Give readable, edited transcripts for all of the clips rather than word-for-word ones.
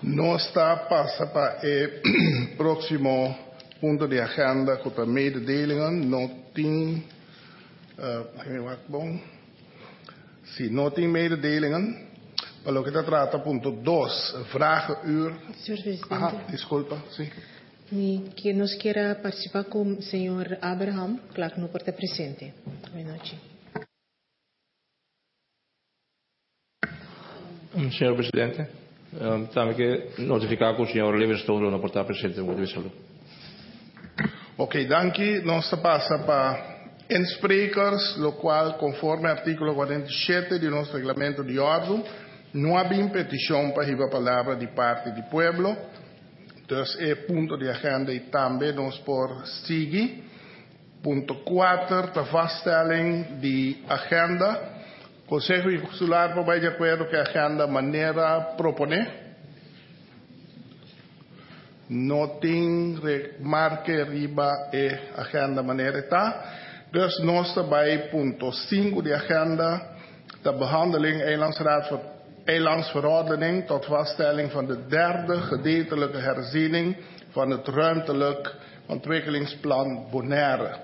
Nós passa para o próximo ponto de agenda com a mededelingen. Não tem não tem mededelingen. Para o que trata ponto 2, vragenuur. Senhor Presidente. Desculpa, sim. Que nos queira participar com o senhor Abraham, claro que não pode estar presente. Boa noite. Senhor Presidente, também que notificar que o senhor Livingstone não pode estar presente no wisselen. Ok, danke. Nós passa para insprekers, lo qual, conforme artículo 47 de nosso regulamento de ordem, não há petição para a palavra de parte do pueblo. Então, é ponto de agenda e também nós por seguir. Ponto 4, a vaststelling de agenda. Conselho Consular vai de acordo com a agenda maneira proponer. Não tem remarque riba e agenda maneira está. Dus nós bij ponto 5 de agenda, de behandeling eilandsverordening tot vaststelling van de derde gedeeltelijke herziening van het ruimtelijk ontwikkelingsplan Bonaire.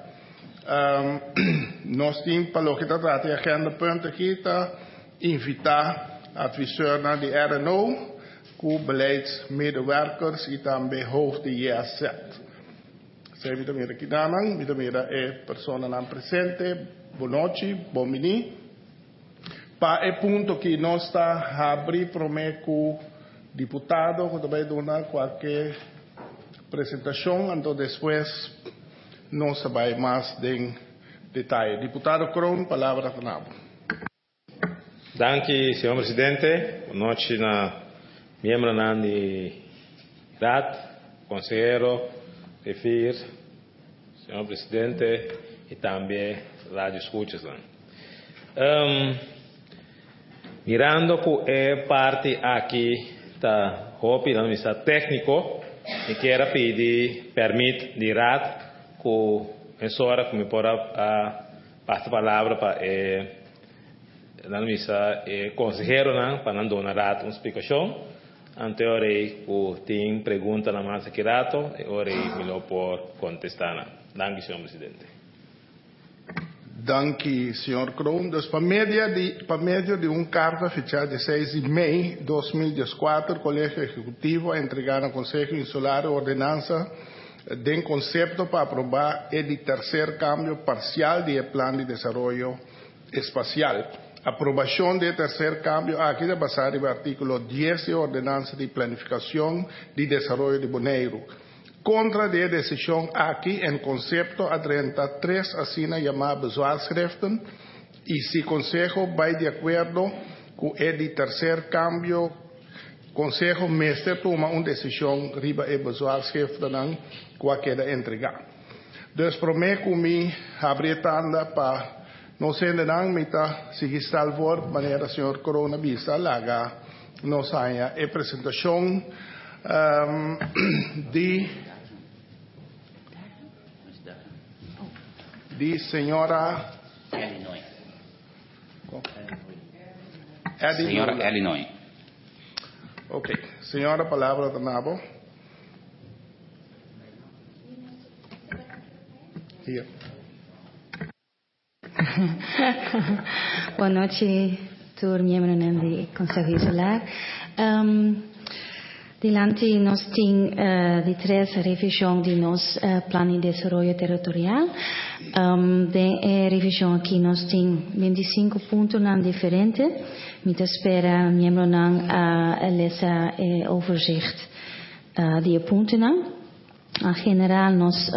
Nós temos para o que trata de agenda punten aqui, invitar adviseur naar de RNO, com beleidsmedewerkers e também hoofd de JZ. Sei vida mira aqui danang, vida mira persona não presente, boa noite, bom mini. Para o ponto que nós está abrir prometo com deputado, que também dona qualquer apresentação, então depois nós vai mais em detalhe. Deputado Kroon, palavra para Danke, senhor Presidente. Boa noite, membro da Rad, conselheiro, refir, senhor Presidente e também rádio escutas. Mirando que parte aqui da hobby da missa técnico, e quero pedir permite de Rad com essa hora que me pode passar a palavra para na missa conselheiro para não donar uma explicação. Anteriormente, o tem pergunta na massa que rato e ora melhor por contestar. Danke, senhor Presidente. Danke, senhor Kroon. Dus por meio de carta fechada de 6 de maio de 2014, o Colégio Executivo entregou ao Conselho Insular a ordenança de concepto para aprovar o terceiro câmbio parcial do Plano de Desenvolvimento Espacial. Aprovação do terceiro câmbio aqui é baseado no artículo 10 da Ordenança de Planificação de Desenvolvimento de Bonaire. Contra a decisão aqui em concepto a 33 assina chamada bezwaarschriften e se o Conselho vai de acordo com o terceiro câmbio, o Conselho mestre toma uma decisão riba e bezwaarschriften com a queda entregar. Dus prometo que me abrir tanda para não sendo não me se está por maneira senhor Corona vista laga não saia a apresentação de senhora Illinois. Ok, senhora palavra da Nabo. Here. Boa noite, todos membros do Conselho Insular. Delante nós temos de três revisões de nosso plano de desenvolvimento territorial. De revisão aqui nós temos 25 pontos diferentes. Me espera membro essa overzicht de pontos. Em geral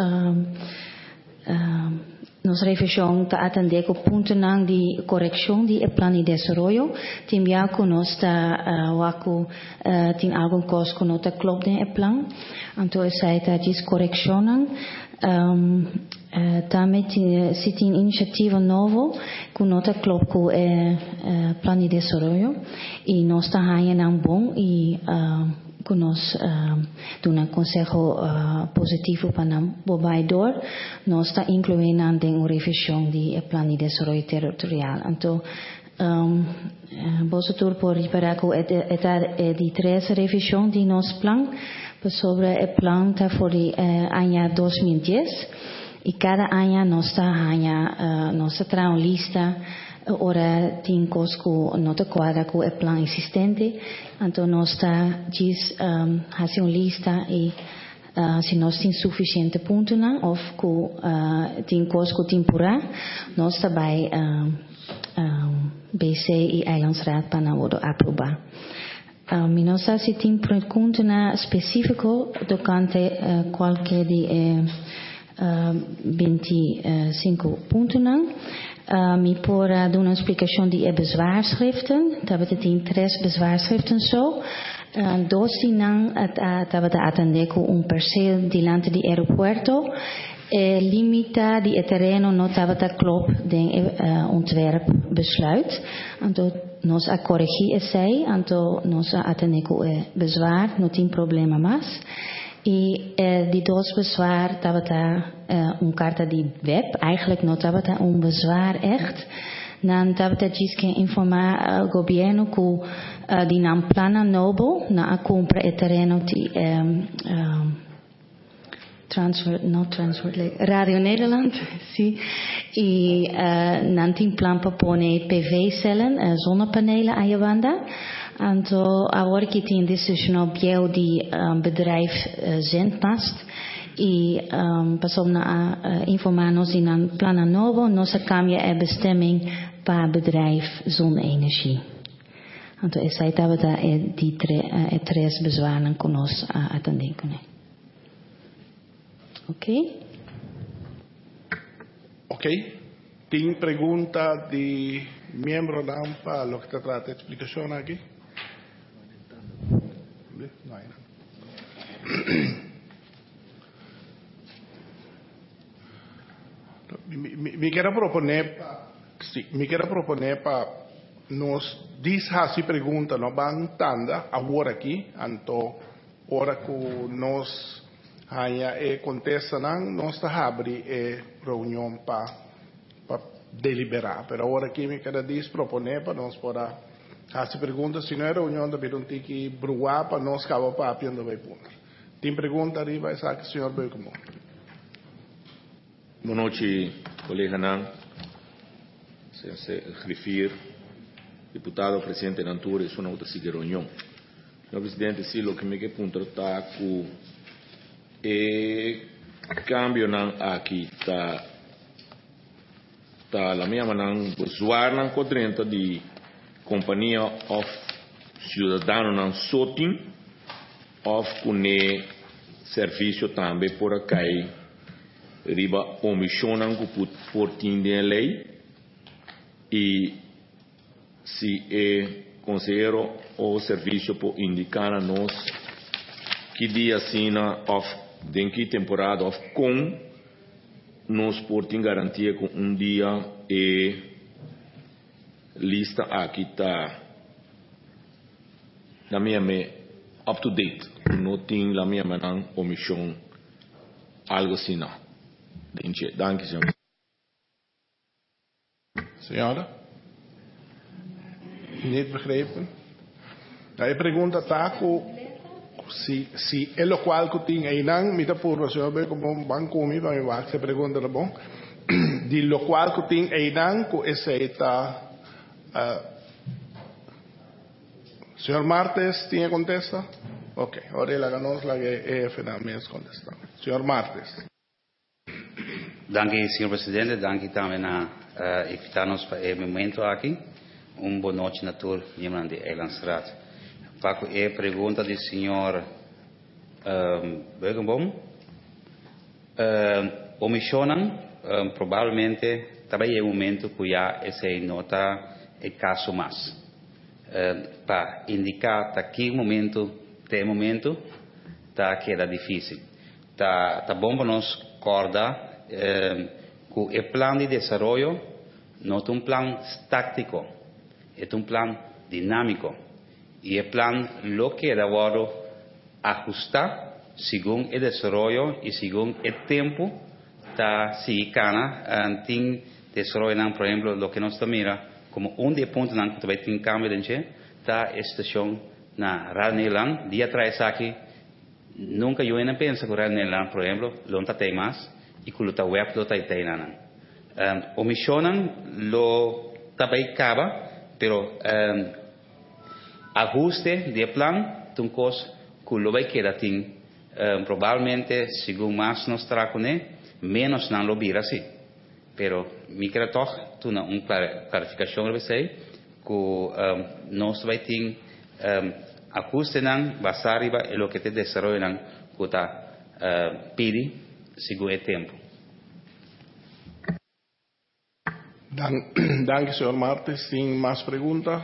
nós revisão está atender com pontos de correção de plano de desenvolvimento. Tem já que nós tem algum coisa que não está klopt no plano. Então essa é a correção. Também se tem iniciativa nova que não está klopt com o plano de desenvolvimento e nós está ganhando bom e que nós damos um conselho positivo para o baidor, nós está incluindo em uma revisão do plano de desenvolvimento territorial. Então, Vosotros por reparar die 3 revisie die nos plan sobre el plan voor die año 2010 y cada año nos trae una lista ora tin cosco no te cuadra con el plan existente entonces nos está hace una lista y si nos tiene suficiente puntos of tin cosco temporal nos está bij BC y Eilandsraad para worden aprobar. Minosa si tin puntos específico tocante cualquier de 25 punten. Mi por doen een explicatie die bezwaarschriften. Dat betekent 3 bezwaarschriften zo. Dos tienen dat we atendemos un perceel delante di aeropuerto. Limita die terreno no dat klopt den ontwerpbesluit. Anto nos a corregir ese, anto nos atendemos bezwaar, no tin problema más. Y die 2 bezwaar, dat een carta die web, eigenlijk not dat een bezwaar echt. Dan dat geen informar gobierno ku die nam plana nobo na a compra e terreno die Radio Nederland, zie. Y nantin plan propone PV-cellen, zonnepanelen aan je wanda. Anto agora que tem decision biel die bedrijf zendmast e passou na informar-nos in een plan novo nossa cambia bestemming para bedrijf zonne-energie. Anto essa estava da die 3 bezwaren con nos atender con. Ok. Tem pergunta de miembro da AMPA lo que te trata de explicación aquí? No hay nada. Me quiero proponer para nos dice así pregunta no van tanda ahora aquí anto ora que nos haya contestan nos abre reunión para deliberar, pero ahora aquí me queda proponer para nos poder hacer preguntas, si no es reunión de un tiki bruá para nos cabo para apiando de punto. Tem pergunta arriba, esa que señor Beucamo. Boa noite, colega Nan, se referir, deputado, presidente da Antura, isso não outra siga reunião. Senhor presidente, sim, o que me quer ponto está com cambio aqui tá la minha manan usuário não quadrenta de companhia of cidadão não sotin of cune serviço também por aqui riba omissionan ku por tinde lei e se conselheiro ou serviço por indicar a nós que dia assina of den que temporada of com nos por tem garantia com dia e lista aqui está na minha up to date não tem la minha manan omission algo assim não. Dank u, senhor. Senhora? Niet begrepen? Hij pergunta taco si é lo qual que tem aí não me dá por você ver como banco me vai vai se pergunta tá bom de lo qual que tem aí não que esse está senhor Martes tinha contesta? Ok, ahora la ganamos la que finalmente contesta. Senhor Martes. Danke, senhor presidente. Danke também a invitar-nos para o momento aqui. Boa noite a todos os membros de Eilandsraad. Para a pergunta do senhor Beukenboom, omissionan provavelmente também é o momento que já esse nota é caso mais. Para indicar que momento, tá queda difícil. Tá bom para nós acordar que o plan de desarrollo no es un plan estático, es un plan dinámico. Y el plan lo que da ahora ajustar según el desarrollo y según el tiempo. Si cana, antes desarrollan, por ejemplo, lo que nos mira como de ponto nan que vai ter câmbio dentro, tá estação na Rádio Nederland, dia atrás aqui, nunca eu ainda penso que o Rádio Nederland, por exemplo, não tem mais, e que o web não tem nada. O missão lo também acaba, pero ajuste de plan, tuncos que lo vai quedar tem, provavelmente, segundo mais nos tracone, menos não lo vira assim. Pero me quero toch tu uma clarificação para você que nós vai ter ajuste nan basariba e lo que te desarrollo nan que tá pidi segundo o tempo. Danke, señor Martes. Sin más preguntas.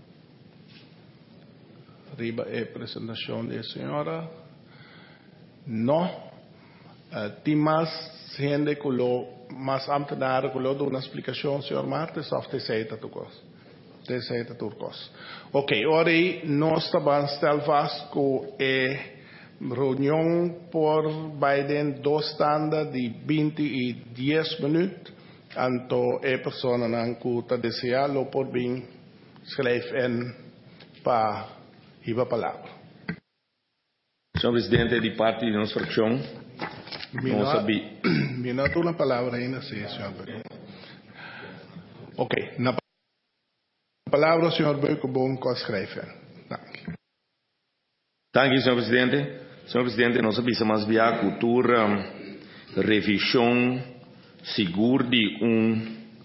Arriba presentación de señora. No. Tem mais gente que lo más ambtenaar que lo de una explicación, señor Martes, of de seita turcos. De seita turcos. Ok, ora nós estamos stel vast que reunião por Biden dos tanda de 20 e 10 minutos. Anto persona nan que desea lo por bem schrijf en pa hiba palavra. Senhor presidente, de parte de nossa fracção, não sabia. Mina tu na palavra ainda, sim, senhor. Ok, na palavra, senhor Beuco, bom com schrijven. Dank senhor presidente. Senhor presidente, nós sabemos mais via cultura, revisão seguro de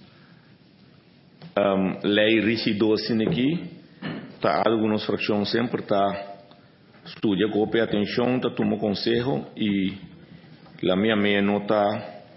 lei rígido assim aqui, tá algumas fracções sempre tá estudia com atenção, tá toma conselho e a minha nota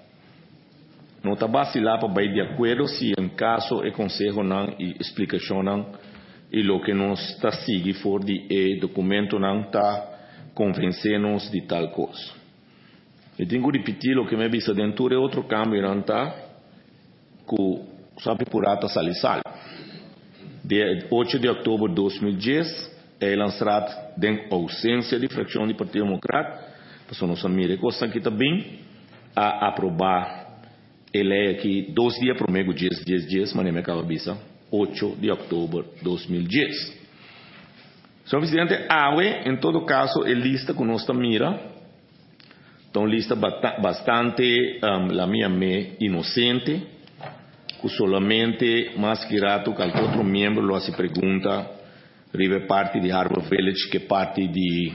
vacilar para ir de acordo se em caso é conselho não e explicação não e lo que nós está seguir for de documento não tá convencer-nos de tal coisa. Eu tenho que repetir o que me disse dentro de outro câmbio não tá que sabe por ata salisal. De 8 de outubro de 2010 é lançado em ausência de fração do Partido Democrata, para nós amigos coisa que também a aprovar ele é aqui 2 dias para o meio 10 mas nem acaba bisa 8 de outubro de 2010. Senhor presidente, em todo caso, é lista que nós mira. Então, lista bastante, la minha inocente, que solamente mais que rato que outro membro lo se pergunta, ribe parte de Harbour Village, que parte de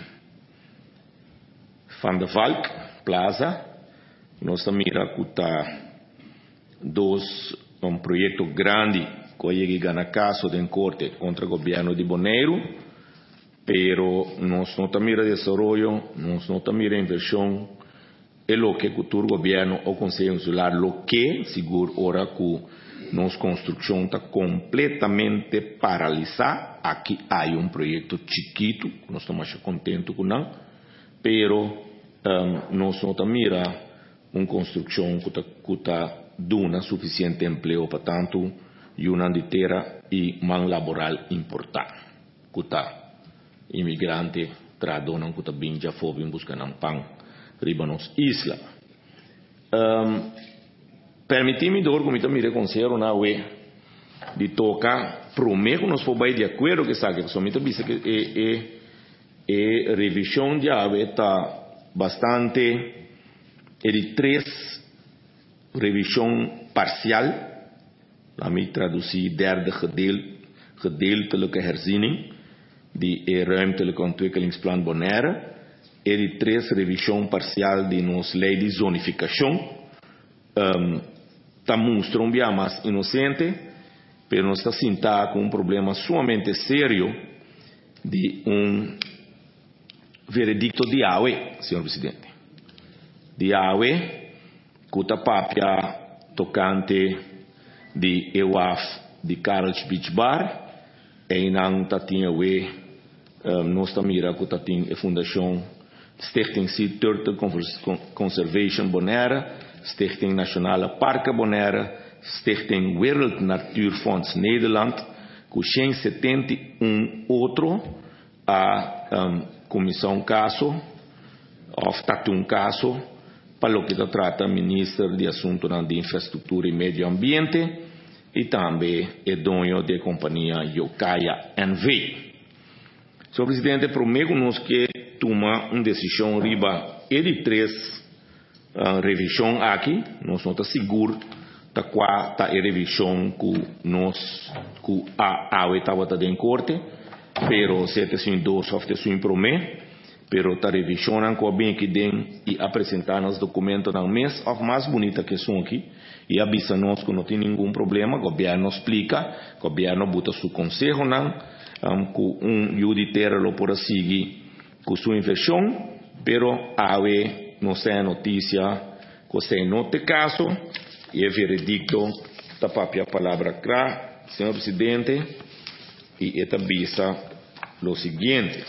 Van der Valk Plaza. Nós mira que está projeto grande que ganha caso de corte contra o governo de Bonaire, pero nós não mira desenvolvimento, nós não mira inversão. É o que o governo ou Conselho Insular lo que seguro ora que nossa construção está completamente paralisada. Aqui há projeto chiquito, nós estamos contentos com não, pero nós não mira construção que está dando suficiente emprego para tanto e uma inteira e mão laboral importante, que está imigrante tradonam que está bem já fobia buscando pão ribanos isla. Permiti-me dor como me reconheceram na UE de tocar prometo nos foi de acordo que sabe que somente disse que revisão de AVE está bastante de 3 revisão parcial, lá me traduzi derde gedeeltelijke herziening die ruimtelijke ontwikkelingsplan Bonaire e de 3 revisão parcial de nos lei de zonificação. Está mostrando bem mais inocente, mas nós está sentado com problema sumamente sério de veredicto de AUE, senhor presidente. De AUE, que está papia tocante de EUAF de Carlos Beach Bar, e não está tinha nós está mira que está tinha a fundação Stichting Sea Turtle Conservation Bonaire, Stichting Nationale Parken Bonaire, Stichting Wereld Natuurfonds Nederland, que 171 outro a comissão caso, of tatum caso, para o que trata o Ministro de Assuntos de Infraestrutura e Meio Ambiente, e também é dono da companhia Yokaia NV. Senhor Presidente, prometo-nos que toma uma decisão riba de 3 revisão aqui, nós não estamos seguros da qual a revisão que nós a estava em corte, pero se te sin dos of te sin prome, pero ta revisionan com bem que den e apresentar os documentos na mês of mais bonita que são aqui e avisa nós que não tem nenhum problema, o governo explica, o governo bota seu conselho não, com judiciário lo por seguir com sua inversão, pero ave não sei notícia, que se não te caso e é veredicto da própria palavra clara, senhor presidente, e esta visa lo siguiente.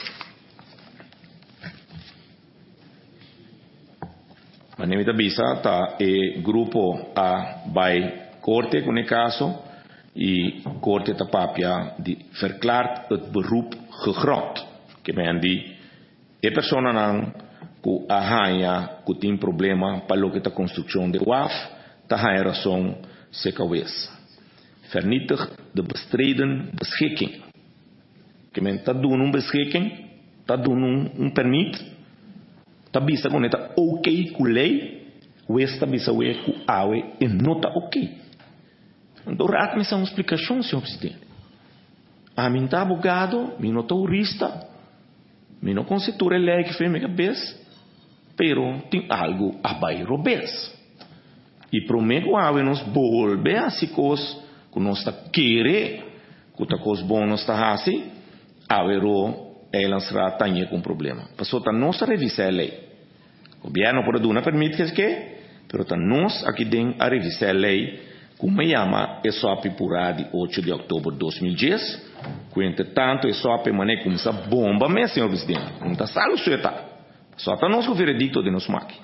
A esta visa está o grupo a vai corte com o caso e corte está própria de verklaart het beroep gegrond. Que men die persona não que a que tem problema para o que a construção de WAF ta hij razão se kawes. Vernietigt de bestreden beschikking. Que men ta doen beschikking, ta doen permit, ta bisa con eta ok ku lei, esta bisa we ku awe e nota ok. Então raad me uma explicação, senhor presidente. A mim tá abogado, mim não jurista, mim não consitura lei que fez minha cabeça, pero tem algo a bairro bes. E prometo a nos volver a se coisas que nós está querer, que tá coisas bom nós está assim, a ver ela será tanya com problema. Passou tá nós a revisar a lei. O governo pode dar permite que, pero tá nós aqui dentro a revisar a lei, como me chama é só por de 8 de outubro de 2010, que entretanto é só mané como essa bomba, mas senhor presidente, não tá salo sueta. Só tá nós o veredicto de nos maqui.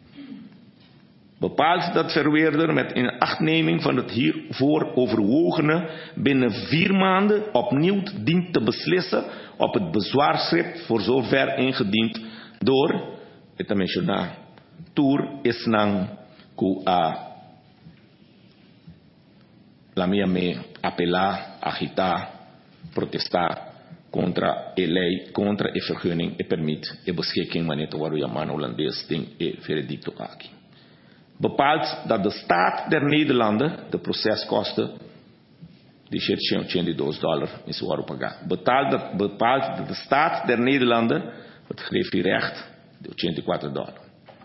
Bepaalt dat verweerder met inachtneming van het hiervoor overwogene binnen 4 maanden opnieuw dient te beslissen op het bezwaarschrift voor zover ingediend door, het mencionar, Tour Isnang ku la mia me apelar, agitar, protestar contra a lei, contra a vergunning e permit e beschikking maneto waar u man Hollandees ding e veredicto aqui. Bepaalt dat de staat der Nederlanden de proceskosten die $182 is waar pagar. Bepaalt dat de staat der Nederlanden het grefierecht de $84.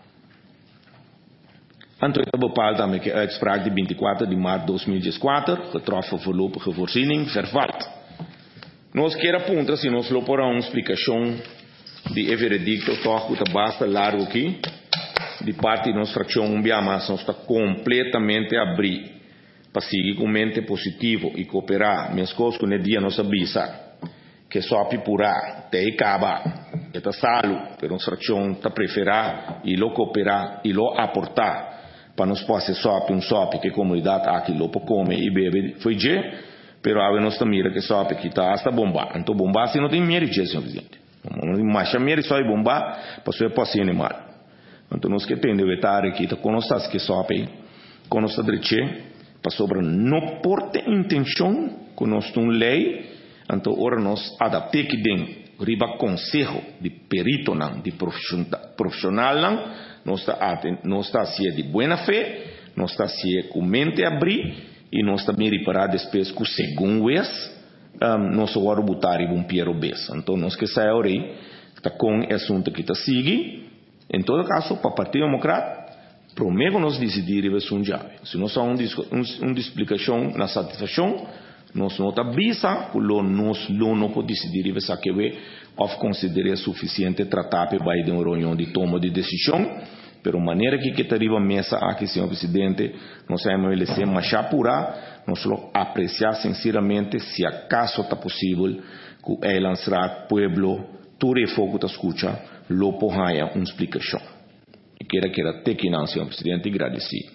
Anto het bepaalt daarmee que uitspraak de 24 de maart 2014 getroffen voorlopige voorziening vervalt. Nós quer apontar se nós lopora uma explicação de veredicto toch que basta largo aqui. De parte de nossa fração Umbiamas está completamente abrir para seguir com mente positivo e cooperar. Minhas coisas que no dia nós avisa que só apipurar, te acaba, está salo, pero nossa fração está preferar e lo cooperar e lo aportar para nos possa só que a comunidade aqui lo come e bebe foi je, pero a nós mira que só que está hasta bomba. Então bomba se não tem medo, senhor presidente. Não mais medo só bomba para sua posse animal. Então nós que temos de estar aqui, conosco que só aí, conosco direito, para sobre não porte intenção, conosco lei, então ora nós adapte que den riba conselho de perito não, de profissional não, nós está se de boa fé, nós está se com mente abrir e nós está me reparar depois que segundo vez, nós agora botar e bom piero bes. Então nós que sai aí, está com assunto que está seguindo. Em todo caso, para o Partido Democrata, prometo nós decidir e ver se se nós há uma explicação na satisfação, nós não avisa que nós não podemos decidir e ver se que ou considerar suficiente tratar para vai de uma reunião de toma de decisão, pero maneira que está arriba a mesa aqui, senhor presidente, nós vamos eleger mais apurar, nós vamos apreciar sinceramente se acaso está possível que ele lançar pueblo, todo o fogo da escuta, lo pohaya uma explicação. E quero até que não, senhor presidente, agradecido.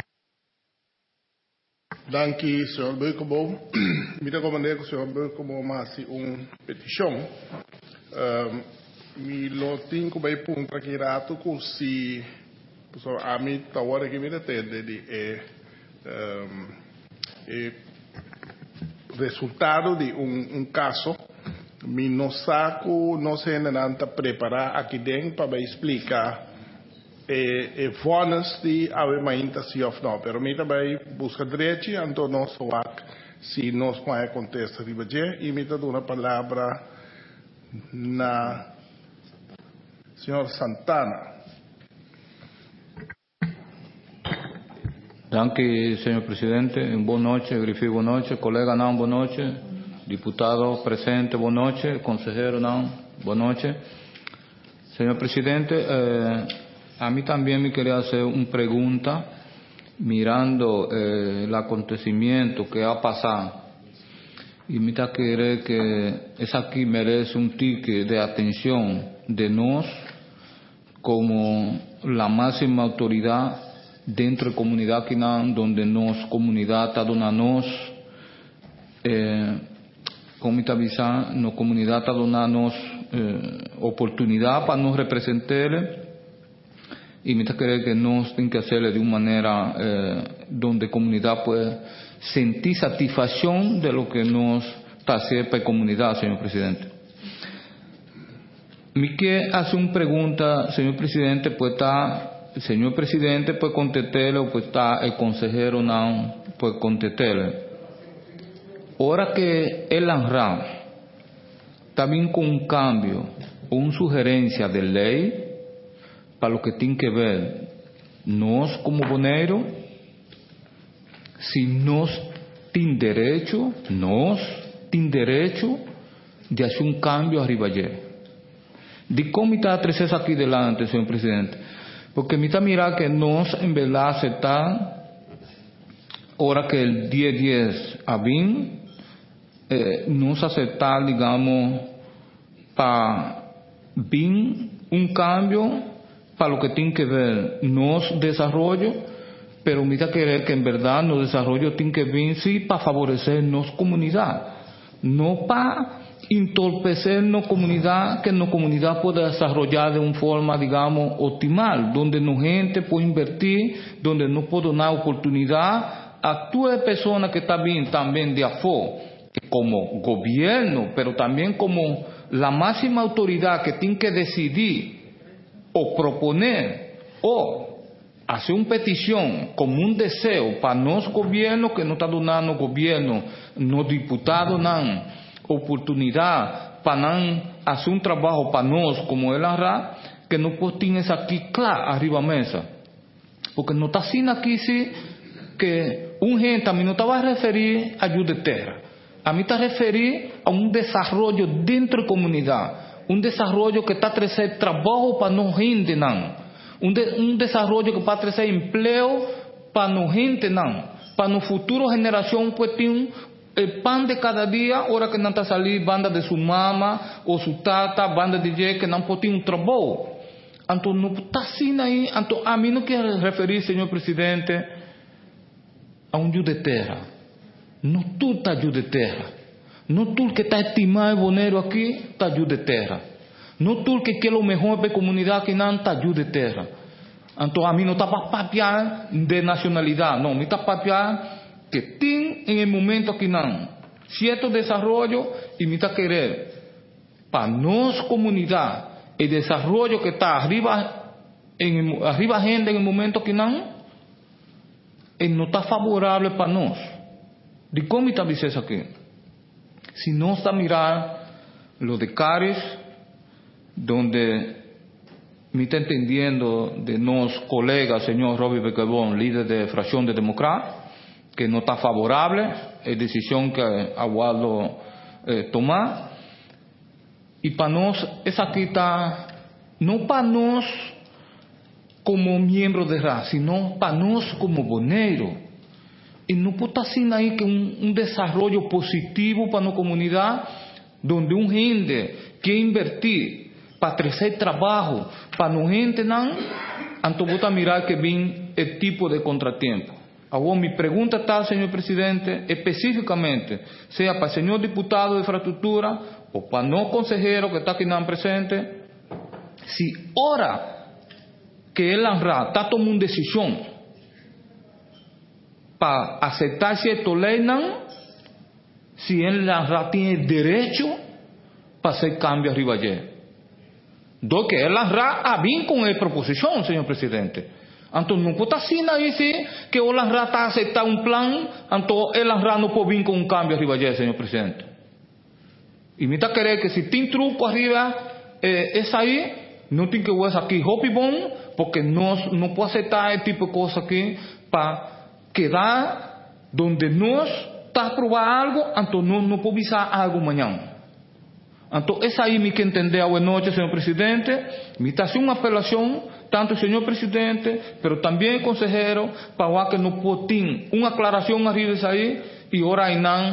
Danke, senhor Burkeboom. Mira como é que o senhor Burkeboom faz uma petição. Me lo tenho como ponto aqui rato que se a mim tá hora que me atende de resultado de un caso, mi no saco, no se nanta preparar aqui dentro para explicar vonas de avementa sim ou não. Pero mi também busca direito, então nós se nós vai contestar de baixo, e me dá uma palavra na senhor Santana. Danke, señor presidente. Buenas noches, Griffith, buenas noches. Colega Nan, buenas noches. Diputado presente, buenas noches. Consejero Nan, buenas noches. Señor presidente, a mí también me quería hacer una pregunta mirando el acontecimiento que ha pasado. Y me quiere que es aquí merece un tique de atención de nos como la máxima autoridad dentro de la comunidad donde nos comunidad está donando como te avisar, la comunidad está donando oportunidad para nos representar y me cree que nos tiene que hacerlo de una manera donde la comunidad puede sentir satisfacción de lo que nos está haciendo para la comunidad, señor presidente. Me quiere hacer una pregunta, señor presidente, pues está el señor presidente puede contestarle o pues está el consejero no puede contestarle. Ahora que el ANRA también con un cambio o una sugerencia de ley para lo que tiene que ver nos como boneros, si nos tiene derecho de hacer un cambio arriba allá. ¿De cómo está tres aquí delante, señor presidente? Porque me está mirando que nos en verdad aceptar ahora que el 10 a 20 nos aceptar digamos para bien un cambio para lo que tiene que ver nos desarrollo, pero me está querer que en verdad nos desarrollo tiene que ver sí para favorecer nos comunidad, no para entorpecer la comunidad, que la comunidad pueda desarrollar de una forma, digamos, optimal, donde la gente puede invertir, donde no puede dar oportunidad a todas las personas que están bien también de afuera, como gobierno, pero también como la máxima autoridad que tiene que decidir o proponer o hacer una petición como un deseo para los gobiernos que no está dando gobierno, los diputados no oportunidad para hacer un trabajo para nosotros como el ANRA, que no tienes aquí claro arriba mesa, porque no está así aquí sí que un gente a mí no te va a referir a ayuda de tierra, a mí te referir a un desarrollo dentro de la comunidad, un desarrollo que está a traer trabajo para no gente un desarrollo que va a traer empleo para no gente para no futuro generación pues tiene el pan de cada día, ahora que no está salir banda de su mamá o su tata, banda de DJ que no puede un trabajo. Entonces no está así ahí. Entonces a mí no quiero referir, señor presidente, a un ayuda de tierra. No tú estás ayuda de tierra. No tú que está estimado el bonero aquí, está ayuda de tierra. No tú que quiere lo mejor para la comunidad que no está ayuda de tierra. Entonces a mí no está para papiar de nacionalidad, no, me está papiar que tiene en el momento que no cierto desarrollo y me está querer para nos comunidad el desarrollo que está arriba agenda en el momento que no está favorable para nos. ¿De cómo está diciendo aquí? Si no está mirar lo de Caris, donde me está entendiendo de nos colegas, señor Robbie Becabón, líder de fracción de demócrata, que no está favorable, es decisión que Aguado tomar. Y para nos, esa aquí está, no para nos como miembros de RA, sino para nos como bonero. Y no puede estar sin ahí que un desarrollo positivo para la comunidad, donde un gente quiere invertir para crecer trabajo, para no gente, entonces voy a mirar que viene el tipo de contratiempo. Ahora, mi pregunta está, señor presidente, específicamente, sea para el señor diputado de infraestructura o para no consejero que está aquí presente, si ahora que el ANRA está tomando una decisión para aceptar cierta ley, si el ANRA tiene derecho para hacer cambios arriba allí. Do que el ANRA ha vindo con la proposición, señor presidente. Entonces no puede así decir que el ANRA está aceptando un plan, entonces el ANRA no puede vir con un cambio arriba allí, señor presidente. Y me está querer que si tiene truco arriba, es ahí, no tiene que ver aquí hopi bon, porque no puede aceptar este tipo de cosas aquí para quedar donde nos está aprobado algo, entonces no puede visar algo mañana. Entonces, es ahí me que entender buenas noches, señor presidente. Me está haciendo una apelación, tanto el señor presidente, pero también el consejero, para que no pueda tener una aclaración arriba de ahí, y ahora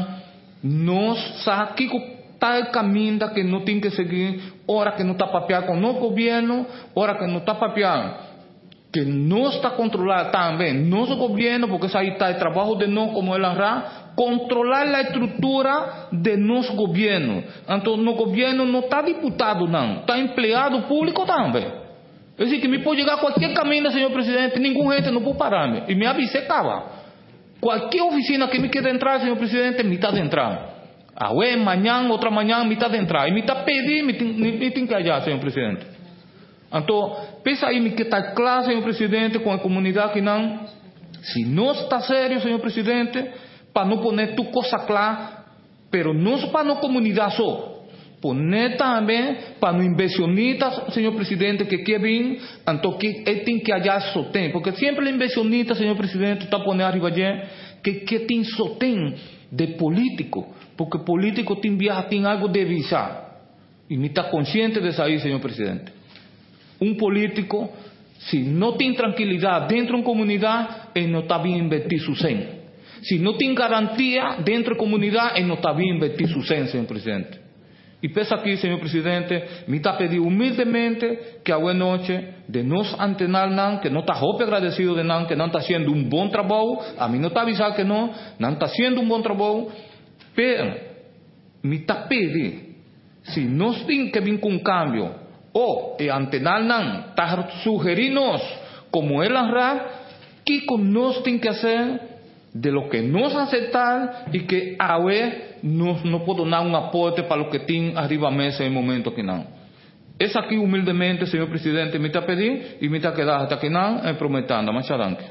nos saque tal camino que no tiene que seguir, ahora que no está papeado con el gobierno, ahora que no está papeado, que no está controlado también, no es el gobierno, porque ahí está el trabajo de no como el ANRA, controlar la estructura de nuestro gobierno. Entonces, no gobierno no está diputado, no, está empleado público también. Es decir, que me puede llegar a cualquier camino, señor presidente, ningún gente no puede pararme. Y me avisé, acaba. Cualquier oficina que me quiera entrar, señor presidente, me está de entrar. Mañana, otra mañana, me está de entrar. Y me está pedindo, me tiene que hallar, señor presidente. Entonces, pensa aí que está claro, señor presidente, con la comunidad que no, si no está serio, señor presidente, para no poner tu cosa clara, pero no es para la comunidad solo, poner también para los inversionistas, señor presidente, que quieren, entonces que él tiene que hallar sostén, porque siempre el inversionista, señor presidente, está poniendo arriba allí, que tiene sostén de político, porque político tiene algo de visar, y me está consciente de eso ahí, señor presidente. Un político, si no tiene tranquilidad dentro de una comunidad, él no está bien invertir su sen. Si no tiene garantía dentro de la comunidad, él no está bien invertir su sen, señor presidente. Y pesa aquí, señor presidente, me está pedindo humildemente que a buena noche de nos antenar, que no está hope agradecido de nan, que no está haciendo un buen trabajo, a mí no está avisado que no está haciendo un buen trabajo, pero me está pedindo, si no tiene que vir con un cambio, o antenar está sugerirnos como el ANRA, que nos tiene que hacer de lo que nos aceptar y que a ver no puedo dar un aporte para lo que tiene arriba mesa en el momento que no. Es aquí humildemente, señor presidente, me está pedir y me está quedar hasta que no prometando. Muchas gracias.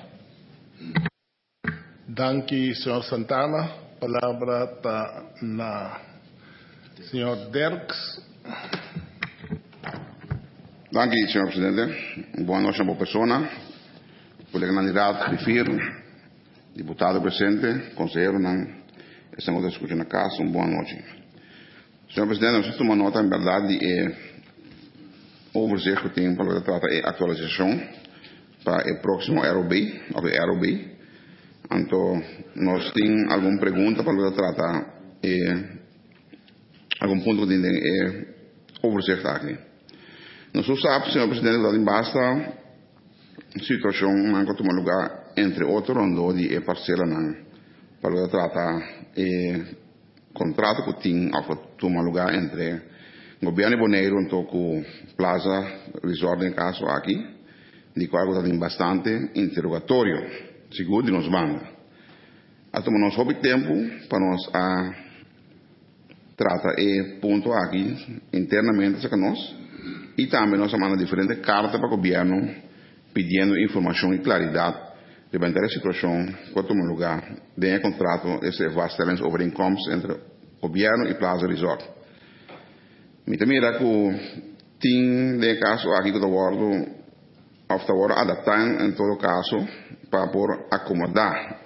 Danke, señor Santana. Palabra está na señor Derks. Danke, señor presidente. Boa noite a boa persona. Colega Nanirad, Rifir, diputado presente, consejero, estamos discutindo a casa, boa noite. Señor presidente, nós temos uma nota, em verdade, overzicht que tem para tratar a atualização para o próximo ROB, então, nós temos alguma pergunta para tratar, algum ponto que tem overzicht aqui. Nós sabemos, senhor presidente, que basta situação que toma lugar entre outros onde de parcela para tratar contrato que tem toma lugar entre o governo Bonaire e o Plaza Resort em caso aqui, de qual tem bastante interrogatório, segundo nos banda. Então nós temos tempo para nós tratar ponto aqui internamente com nós. E também nós mandamos diferentes cartas para o governo pedindo informação e claridade de a situação que toma lugar de contrato esse vastamente overeenkomst entre o governo e Plaza Resort. Me também dá que tem de caso aqui que eu estou adaptando em todo caso para por acomodar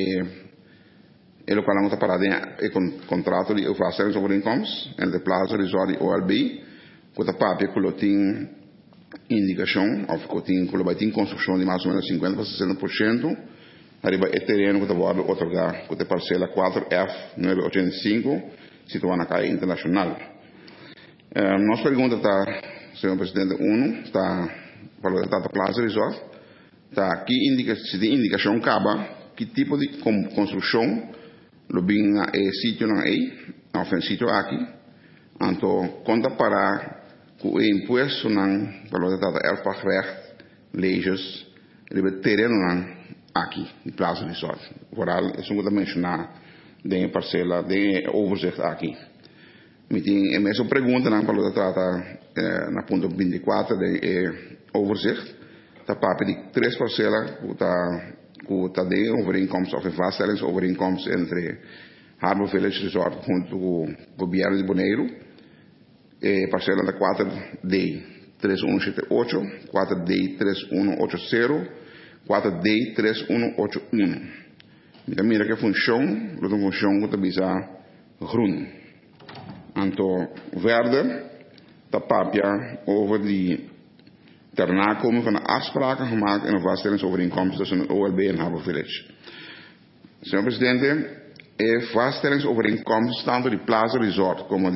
o qual está parado em contrato de vastamente overeenkomst entre Plaza Resort e OLB. Quando a papel tem indicação, ou tem construção de mais ou menos 50% a 60%, arriba é terreno que vai otorgar, que é parcela 4F985, situada na caia internacional. Nossa pergunta está, senhor presidente, está para a Plaza Resort, está aqui se tem indicação acaba, que tipo de construção, lo bem é sítio não é, ou sítio aqui, então conta para o imposto para o erfpachtrecht, leges, ele terreno aqui, em Plaza Resort. Vooral, é só mencionar de parcela de overzicht aqui. En essa pergunta, para o trata na ponto 24 de overzicht, tá papo de 3 parcelas que tá de overeenkomst of vaststellingsovereenkomst entre Harbour Village Resort junto com o governo de Bonaire, parcela da 4D 3178, 4D 3180, 4D 3181. Mira que função, dat een função que bisa groen. Anto verder, dat papia over die ter nakomen van de afspraken gemaakt in een vaststellingsovereenkomst tussen het OLB en Harbour Village. Senhor presidente, vaststellingsovereenkomst tanto die Plaza Resort como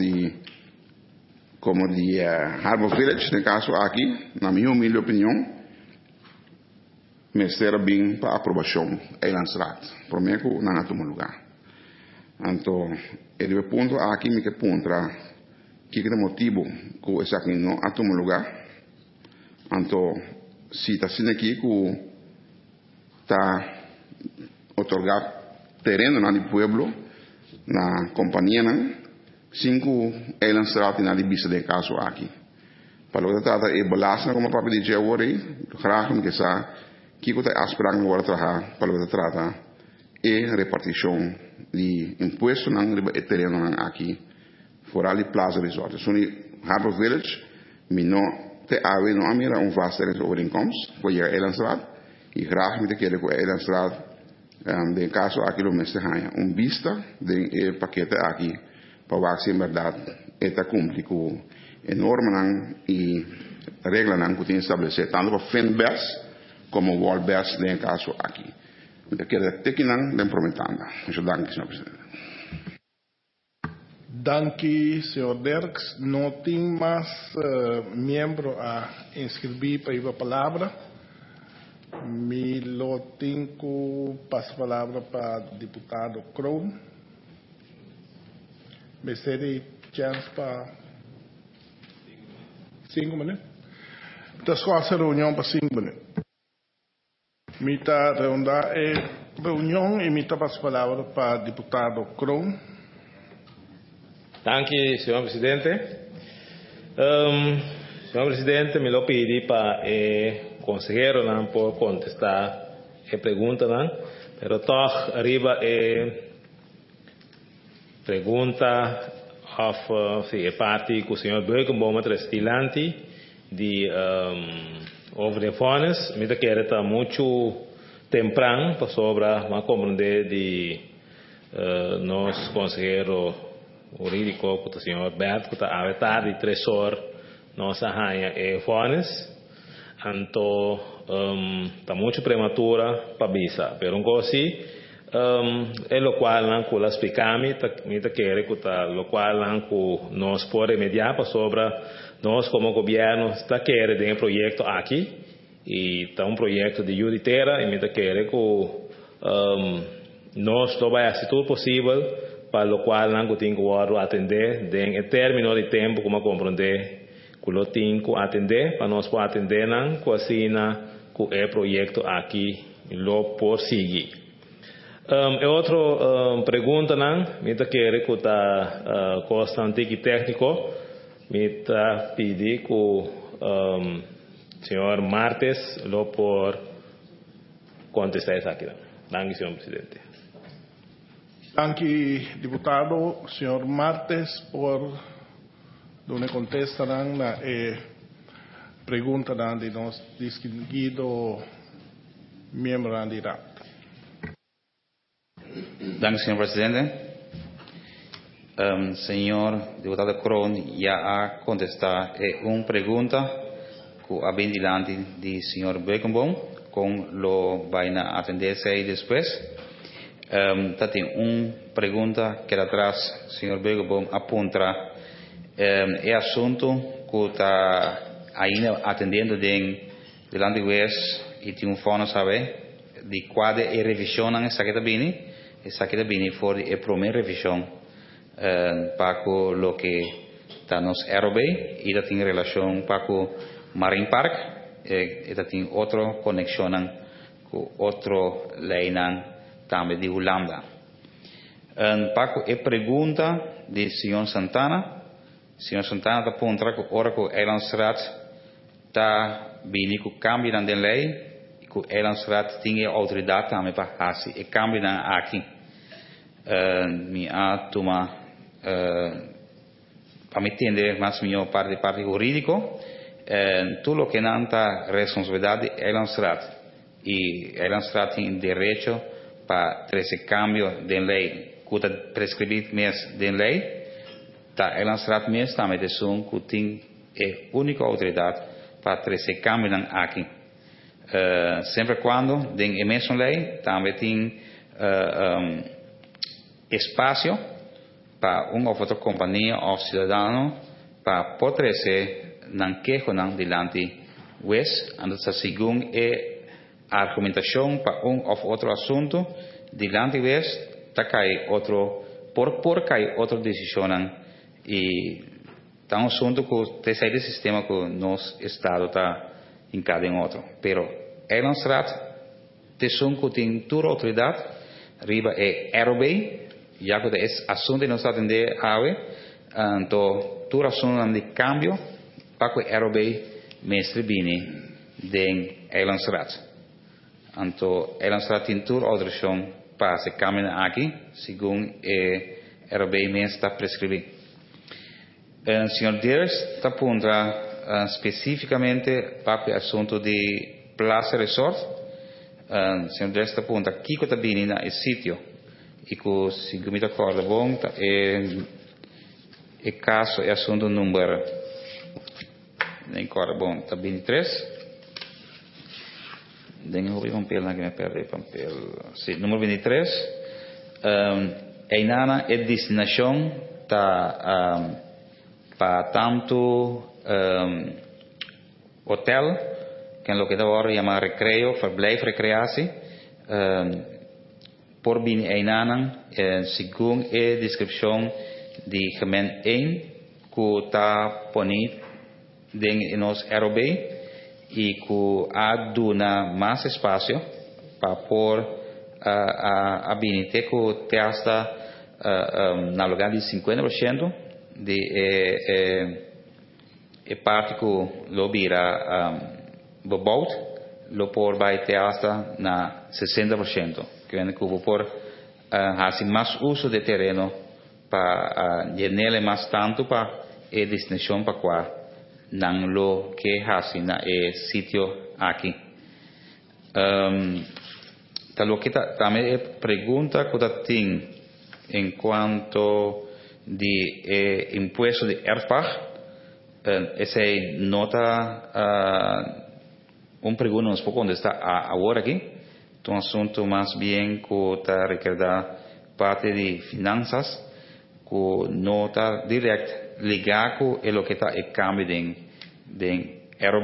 die Harbour Village, no caso aqui, na minha humilde opinião, me será bem para aprovação Eilandsraad. Prometo não tomar lugar. Então, ele ponto aqui me que pontra que é o motivo que esse aqui não toma lugar. Então, se está sendo aqui que está otorgar terreno no pueblo, na companhia, 5 Eilandsraad na vista de caso aqui. Para o que trata é belasting como papo de agora, graag me que sa que está afspraken worden trabalhar para o que trata é repartição de imposto na terreno aqui, fora de Plaza Resort. So Harbour Village, me não te ave no amira vaststellingsovereenkomst voor je Eilandsraad. E graag met de keren voor Eilandsraad, de caso aqui lo mes de vista de paquete aqui, para ver se verdade está cumprido com normas e regras que tem estabelecido tanto para Finbers como Walbers de caso aqui. Met de keren tekening den prometanda. Muito dank, senhor presidente. Danke, senhor Derks. Não tem mais membro a inscrever para a palavra. Me lo tenho passo a palavra para o deputado Kroon. Me cede chance para 5 minutos. Então, só essa reunião para 5 minutos. Me está reunindo reunião e me está passo a palavra para o deputado Kroon. Danke, senhor presidente. Senhor presidente, me lo pedi para o consejero não por contestar a pergunta, não, pero toch arriba pergunta of a parte que o senhor Beukenboom restilante de over de fones, me que era muito temprano para sobra uma compreender de nosso consejero jurídico, que o senhor Bert, que está a tarde 3 horas nossa rainha fones, então está muito prematura para bisa, pero um cosi é o qual não que las picami, me quer que tá o qual não que nós pode remediar para sobra nós como governo está querendo de projeto aqui e está projeto de judiciária e me quer que nós todo vai fazer tudo possível para o qual não tem que atender em término de tempo como compreender que lo tem que atender para nós poder atender não que assim que é projeto aqui lo por seguir. Outra pergunta não me quer que está constante e técnico me está pedir que o senhor Martes lo por contestar isso aqui. Danke, senhor presidente. Danke, deputado, senhor Martes, por donde contestarán la pregunta de nos distinguido miembro de IRAP. Dank, senhor presidente. Senhor deputado Kroon já a contestar uma pergunta que a bem delante de senhor Beukenboom, com lo vai na atender-se aí depois. Tem uma pergunta que atrás, senhor Beukenboom, aponta assunto que está ainda atendendo delante do juez e tem fone sabe de qual é revisão essa que está bem for a primeira revisão para o que está nos ROB e está em relação para o Marine Park e está tem outra conexão com outra lei também de Holanda. Paco e pergunta de senhor Santana. Senhor Santana está apontando que ora que o Eilandsraad está vindo com o cambio na lei e que o Eilandsraad tem autoridade também para fazer e cambio aqui. Minha toma para me entender mais minha parte jurídico, tudo que não está responsabilidade do Eilandsraad e o Eilandsraad tem direito para trazer cambio de lei. Que prescrever mesmo de lei, tá Eilandsraad mesmo também de som que tem a única autoridade para trazer cambio aqui. Sempre quando tem a mesma lei, também tem espaço para uma ou outra companhia ou cidadão para poder trazer não queixa não dilante wes, ando segundo a argumentação para ou outro assunto dilante wes. Tá cai outro por cai outra decisão e tá um assunto que tem saído do sistema que nosso estado tá em cada outro. Pero Eilandsraad decisão que tem toda autoridade riba é ROB já que é assunto não está atender ave então toda assunto de cambio para que ROB mestre bine den Eilandsraad. Então Eilandsraad tem toda autorização para se caminhar aqui, segundo o ROB está prescrever. O senhor Ders está apontando especificamente para o assunto de Plaza Resort. O senhor Ders está apontando aqui que está vindo no sítio e que, segundo me acordo, bom, o caso é assunto número, nem corre bom, está 23. Dengan hobi papel na que me papel. Sí, número 23. Einana é destinação para tanto hotel, que é o que agora chama recreio, verblijf recreatie. Por bin Einana, segundo a descrição de gemeente 1, que está ponido em nosso ROB. E que há duna mais espaço para pôr a BNT que tem hasta na lugar de 50% de parte que lo vira bebouwd, lo por vai ter hasta na 60%, que é que por fazer mais uso de terreno para llenar mais tanto para a destinação para qual não lo que hace na sítio aqui. Lo que também pergunta que tem em quanto de imposto de erfpach, essa nota pergunta um pouco onde está agora aqui, um assunto mais bem que está requerendo parte de finanças, que não está direto ligar com o que está o câmbio de ROB.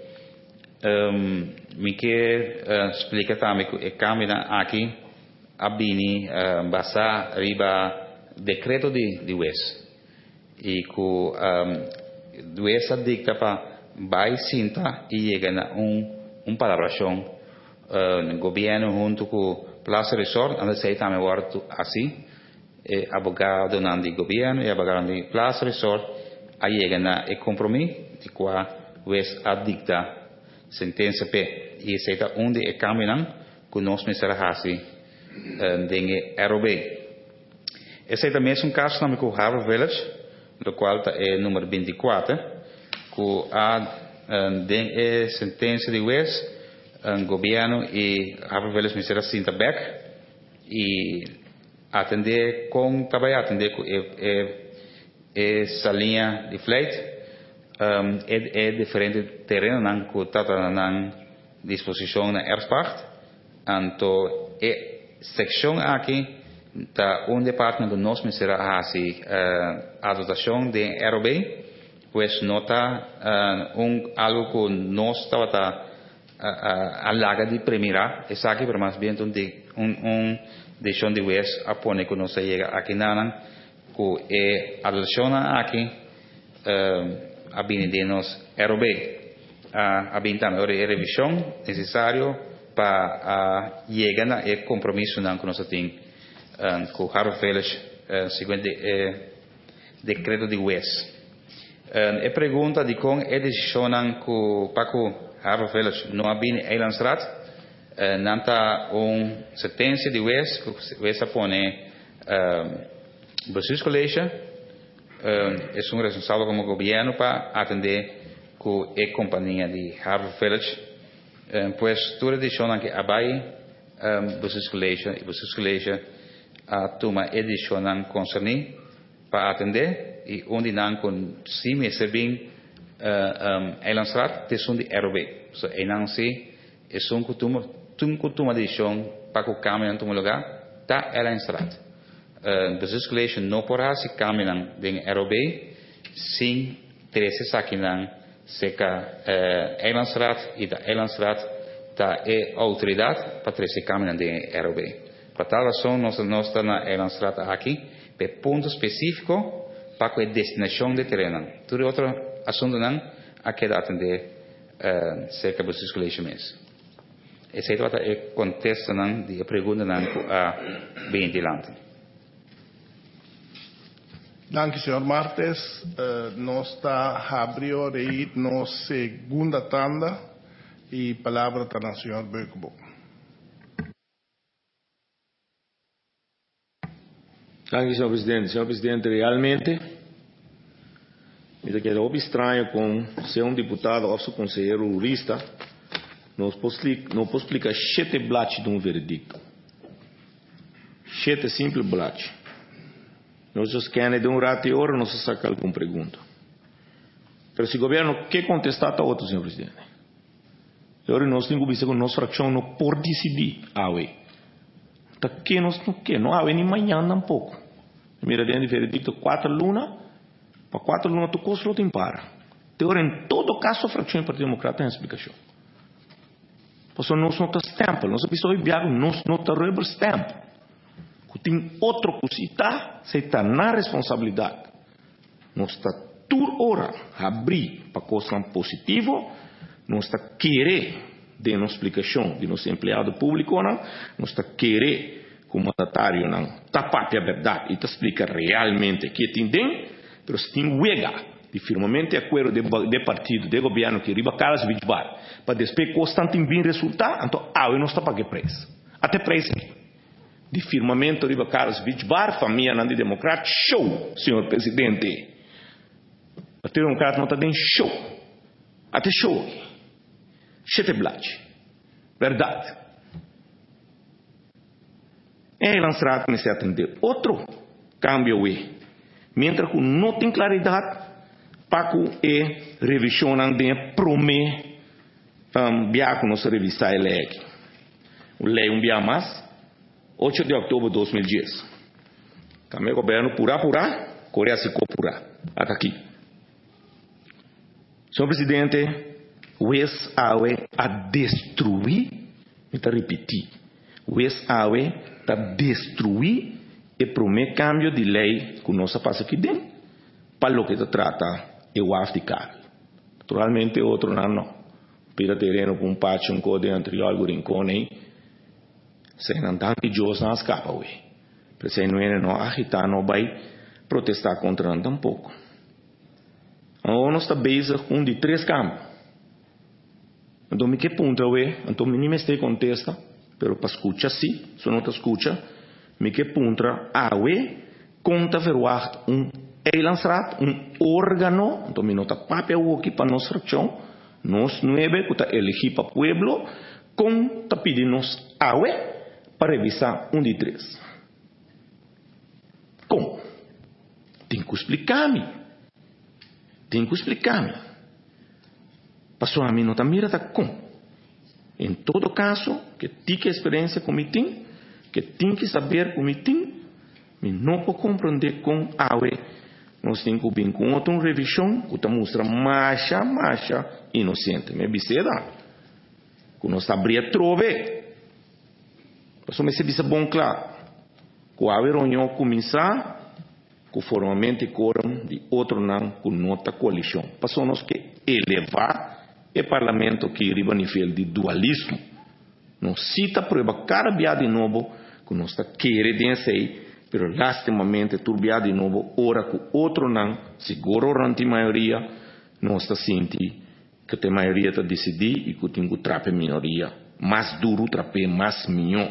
Me quer explicar também que o câmbio aqui abini basa riba decreto de UES e que o UES dicta para vai sinta e chega na palabração governo junto com Plaza Resort, anda sei também agora assim abogado de governo e abogado de Plaza Resort aí chega na compromisso de qual UES dicta sentença P e esse é onde é caminhando que nós precisamos fazer de ROB. Esse é também um caso também com Harvard Village, do qual é número 24, que há de sentença de UES, governo e Harvard Village Ministério Sinta Beck e atender com trabalhar atender com essa linha de flight é diferente terreno não que está na disposição na Erfpacht, então seção aqui está departamento que nós ministério hace a dotação de ROB, pois nota algo que nós estava a larga de primeira, é aqui para mais bem decisão de UES a pôr que nós chega aqui na que a dotação aqui a bem de nós ROB a bem também a revisão necessário para chegar a compromisso que nós temos com Harvard Village, segundo decreto de Wes. A pergunta de como é decisão que para Harvard Village não há bem Eilandsraad, nanta sentença de Wes que Wes põe bestuurscollege é responsável como governo para atender com a companhia de Harvard Village, pois toda a decisão que abai bestuurscollege toma a decisão concernida para atender e onde não com si mesmo bem Eilandsraad tesson de ROB, so não se é um que toma decisão para que o caminho tome lugar tá Eilandsraad. Bestuurscollege não poderá se caminhar em ROB sem ter saquinang seca Eilandsraad e da Eilandsraad tá é autoridade para ter se caminhar em ROB. Por tal razão nós estamos na Eilandsraad aqui para ponto específico para a destinação de terreno. Todo outro assunto não a que atender cerca do bestuurscollege mesmo. Esse é o contexto não de pergunta não a bem adiante. Dank u, senhor Martes. Nós está abrindo aí na segunda tanda e a palavra está na senhor Bökebo. Danke, senhor presidente. Senhor presidente, realmente, me queda estranho com ser deputado ou seu conselheiro jurista, não posso explicar 7 blates de veredicto. 7 simples blates. Nós queremos de rato e hora, nós sacar alguma pergunta. Mas se o governo quer contestar, está outro, senhor presidente. Agora nós temos que ver que nossa fração não pode decidir a UE. Tá que nós não quer, não há nem manhã tampouco. Mira dentro de veredicto 4 lunas, para 4 lunas tu custa tem para. Teora em todo caso a fração do Partido Democrata tem explicação. Porque nós não está stamp, nós precisamos enviar nós não está rubber stamp. Que tem outro cosita, se está na responsabilidade. Nós está toda hora abrir para coisa positivo, nós está querer de uma explicação de nosso empregado público, nós está querer que o mandatário não tapa a verdade e te explica realmente o que tem dentro, mas se tem huega de firmamente acordo de partido, de governo que riba Carlos Vidbar, para depois constante bem resultar, então não está para que preço. Até preço. De firmamento riba Carlos Vidbar, família não de democrata, show, senhor presidente. O Partido Democrata não está dando show. Até show. 7 blates. Verdade. Eilandsraad me se atender. Outro cambio é, mientras que não tem claridade, para que revisão de promete que nós revisar a lei. O lei dia mais, 8 de outubro de 2010. Também o governo pura, Coreia se pura. Até aqui. Senhor presidente, o ex-AUE a destruir, me está repetir, o ex-AUE a destruir e promete cambio de lei que nós passa aqui dentro, para o que se trata o Africano. Naturalmente, outro não. Pira terreno com pátio, um código entre algo rincone, se não está pedidos não escapa, ué. Para se não é não agitar, não vai protestar contra não tampouco. Nós está base com de 3 cambios. Então, me que ponto é? Então, me nem me estou contesta, pero para escutar sim, se não te escuta, me que ponto é conta veruar Eilandsraad, órgano, então me nota papel aqui para nossa fração, nós 9 que está elegido para o pueblo, com está pedindo nos para revisar de 3. Como? Tem que explicar-me. Passou a mim não está mirada como. Em todo caso, que tem que experiência com tem, que tem que saber como tem, me não pode compreender com nós temos que vir com outra revisão que mostra mais inocente. Me biceda. Que nós abrir trove. Passou me se bisa bom claro. Que a reunião começar, que formalmente coram de outro não com nota coalição. Passou nós que elevar o parlamento que riba nível de dualismo. Não cita prova cara de novo que nós está querer densei, pero lastimamente turbiado de novo, ora que outro não, seguro ranti maioria, nós está senti que a maioria está decidir e que tem que trape minoria, mais duro trape mais minho.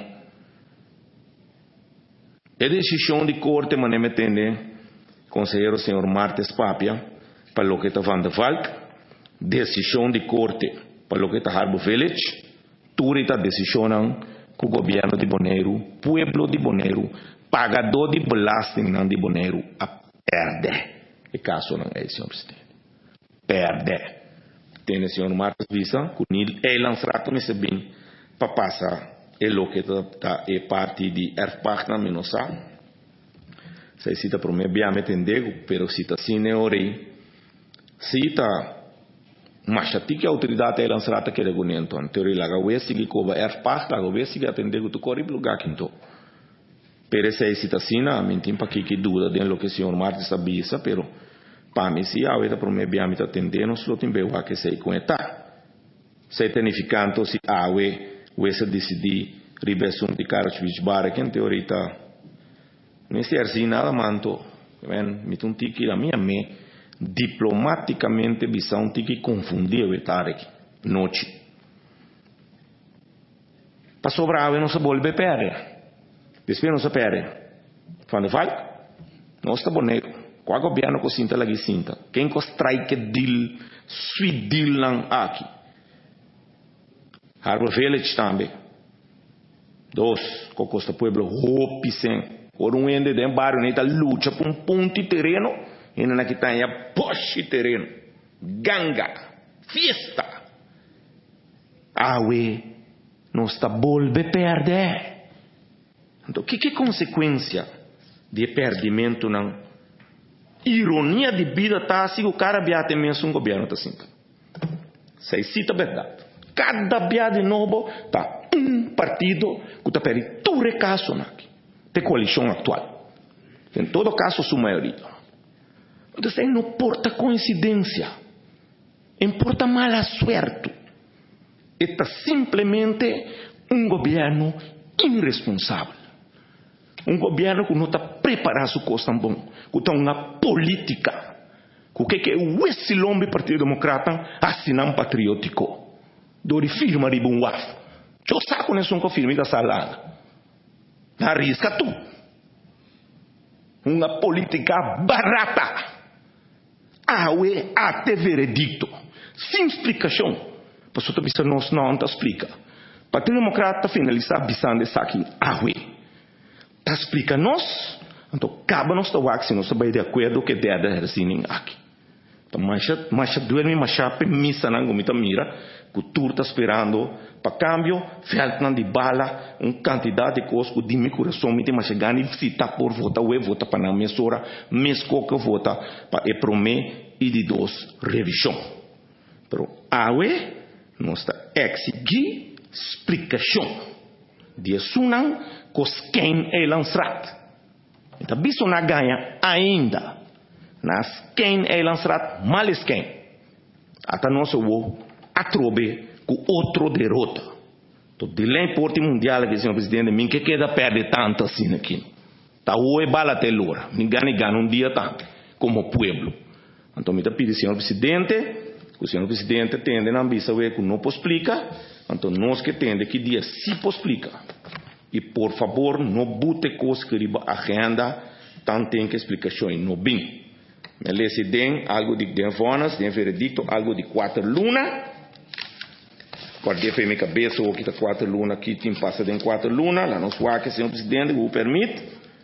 É decisão de corte, mas não me entende, conselheiro senhor Martes Papia, para o que está Van de Valk, decisão de corte para o que está Harbour Village, tudo está decisão que o governo de Bonaire, pueblo de Bonaire, pagador de belasting de Bonaire, a perde. E caso não é, senhor presidente. Perde. Tem o senhor Marcos Visa, que ele lançará também se bem para passar o que está é parte de Erfpacht na Minosa. Se cita para mim, bem me entender, pero cita assim, né, orei. Cita mas a que a autoridade é lançada que regulamento, teoria lá agora sigue como Erfpacht, agora sigue atender o corre lugar quinto. Pero se cita assim, não me tem para que dúvida de lo que o senhor Marcos sabia, pero para mim se a outra para mim bem me atender, não se lo tem bem que se conecta. Se tenificando se a o se decidir ribesun de Karachvich Bar que em teoria não se assim nada manto, me tem que a minha diplomaticamente visão tem que confundir o Tarek noite. Para sobrar não se volve perder. Depois não se perde. Quando vai, não está bonito. Qual governo que sinta lá que sinta? Quem que strike deal, sweet deal lang aqui? Harbour Village também. Dois, que custa pueblo hopi sem. Por ende de barrio neta luta por ponto de terreno, e na que tá a poste terreno, ganga, fiesta. Awe não está volve perder. Então, que consequência de perdimento não? Ironia de vida tá se o cara biate mesmo um governo tá assim. Sei cita verdade. Cada biate novo tá partido que tá perde tu recaso aqui. De coalição atual. Em todo caso, sua maioria. Então, não importa coincidência. Importa mala suerte. Está simplesmente governo irresponsável. Governo que não está preparado para coisa bom. Que está uma política. Que esse lombe Partido Democrata assinam patriótico. Dori firma de Bunwaf. Eu saco nesse firme da salada. Arrisca tu. Uma política barata. Awe até veredicto. Sem explicação. Pastor Tabissa nós não explica. Partido Democrata finalizar bisando essa aqui. Awe. Tá explica nós. Então, acaba nós da wax, nós vai de acordo que deve resinin aqui. Então, mas duerme, mas missa não gomita mira, que tu está esperando para câmbio, falta de bala, quantidade de coisas que dime coração, mas gani se tá por votar, vota para na mesora, mesco que vota para e promet e de dos revisão. Pero awe nós está exigir explicação de sunang cos quem é lançado. Então, bicho na ganha ainda. Nas quem é lançado, males quem. Até nós vou atrobe com outro derrota. Então, de lá em Porto Mundial, que senhor presidente, mim que queda perde tanto assim aqui. Tá o bala até lora. Ninguém ganha dia tanto como pueblo. Então, me pedi senhor presidente, que o senhor presidente tende na ambição que não explica. Então, nós que tende que dia se explica. E por favor, não bote coisas que riba agenda, tanto tem que explicação não bem. Me lesse den algo de denfonas, den veredicto, algo de 4 luna. Guardei para minha cabeça o que está 4 luna, aqui tem passa de 4 luna, lá nos que senhor presidente o permite.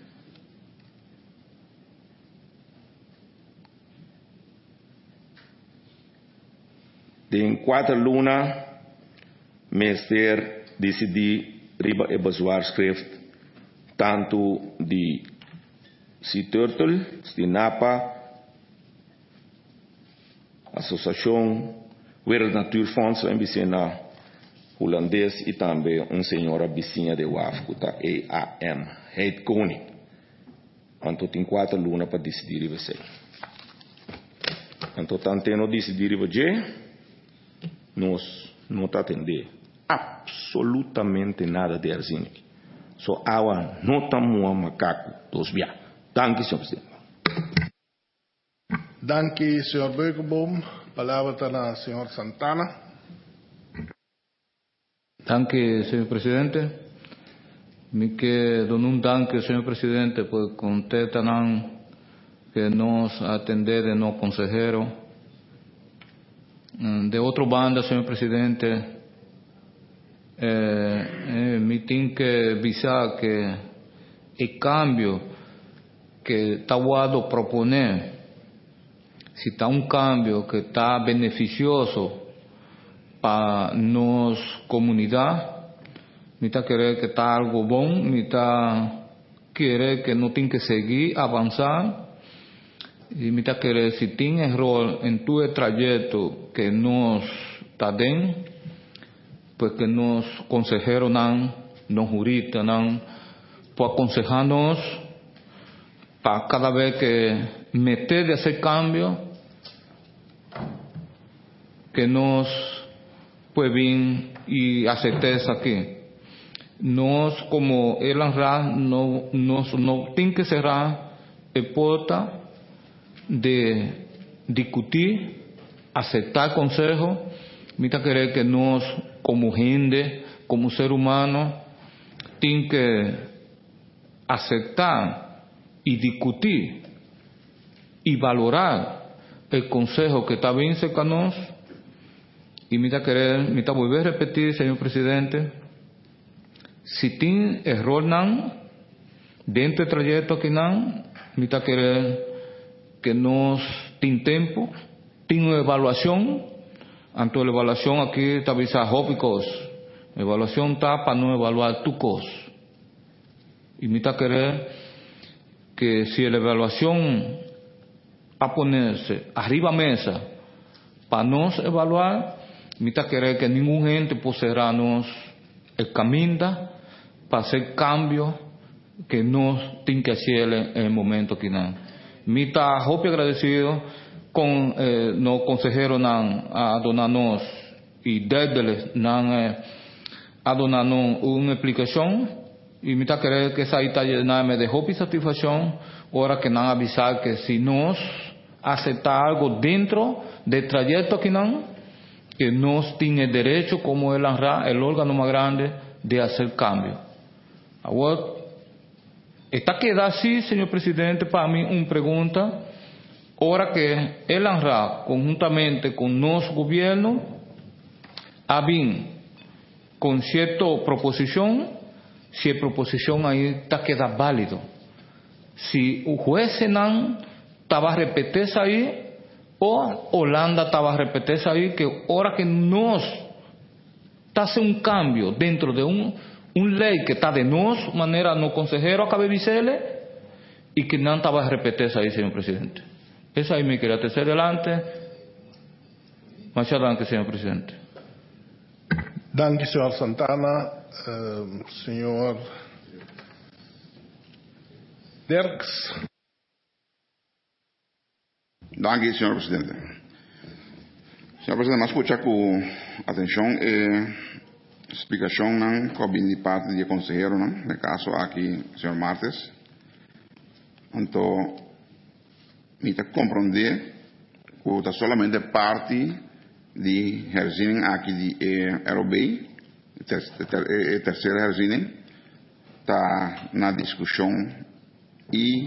De 4 luna, Mester decidi riba e bazuar schrift tanto de Sea Turtle, de Napa, Associação Wereld Natuurfonds, na holandês e também senhora vizinha de WAF, que está EAM, Heid Koning. Então tem 4 lunas para decidir você. Então tanto não decidir você, nós não está atender absolutamente nada de arzinho. So awa nota mua macaco dos via. Dank u, senhor presidente. Dank u, senhor Beukenboom. Palavra está na senhor Santana. Danke, señor presidente. Me que un danke, señor presidente, por contestar que nos atender de no consejero. De otra banda, señor presidente, me tengo que avisar que el cambio que está guardado proponer, si está un cambio que está beneficioso para nuestra comunidad, me está querer que está algo bueno, me está querer que no tiene que seguir avanzar, y me está querer si tiene error en tu trayecto que nos está den, pues que nos consejeros nos juristas pues aconsejarnos para cada vez que meter de hacer cambio, que nos pues bien y aceptes aquí. Nos como el ANRA no tiene que cerrar el puerta de discutir, aceptar consejo, mira querer que nos como gente, como ser humano, tiene que aceptar y discutir y valorar el consejo que está bien cerca de nosotros. Y me está volver a repetir, señor presidente, si tiene error dentro del trayecto que me está querer que nos tiene tiempo, tiene una evaluación, ante la evaluación aquí está avisar jópicos, la evaluación está para no evaluar tu cos. Y me está querer que si la evaluación a ponerse arriba mesa para nos evaluar, me está querer que ningún gente poseernos el camino para hacer cambios que nos tiene que hacer en el momento que no. Me está muy agradecido con los consejeros a donarnos y desde a donarnos una explicación, y me está querer que esa italiana me dejó satisfacción ahora que nos avisar que si nos acepta algo dentro del trayecto que nos tiene derecho como el ANRA, el órgano más grande, de hacer cambio. Ahora, está queda así, señor presidente, para mí una pregunta. Ahora que el ANRA, conjuntamente con nuestro gobierno, ha venido con cierta proposición, si la proposición ahí está queda válido. Si el juez estaba a repetirse ahí, o Holanda estaba a repetirse ahí, que ahora que nos está haciendo un cambio dentro de un ley que está de nos, manera no consejero acabe de y que no estaba a repetirse ahí, señor presidente. Esa ahí me quería tercer adelante. Muchas gracias, señor presidente. Danke, señor Santana. Señor Derks. Danke, señor presidente. Señor presidente, me escucha con atención explicación de parte del consejero, en el caso aquí, señor Martes. Entonces, me comprender que está solamente parte de herziening aquí de ROB, tercera herziening, está en la discusión y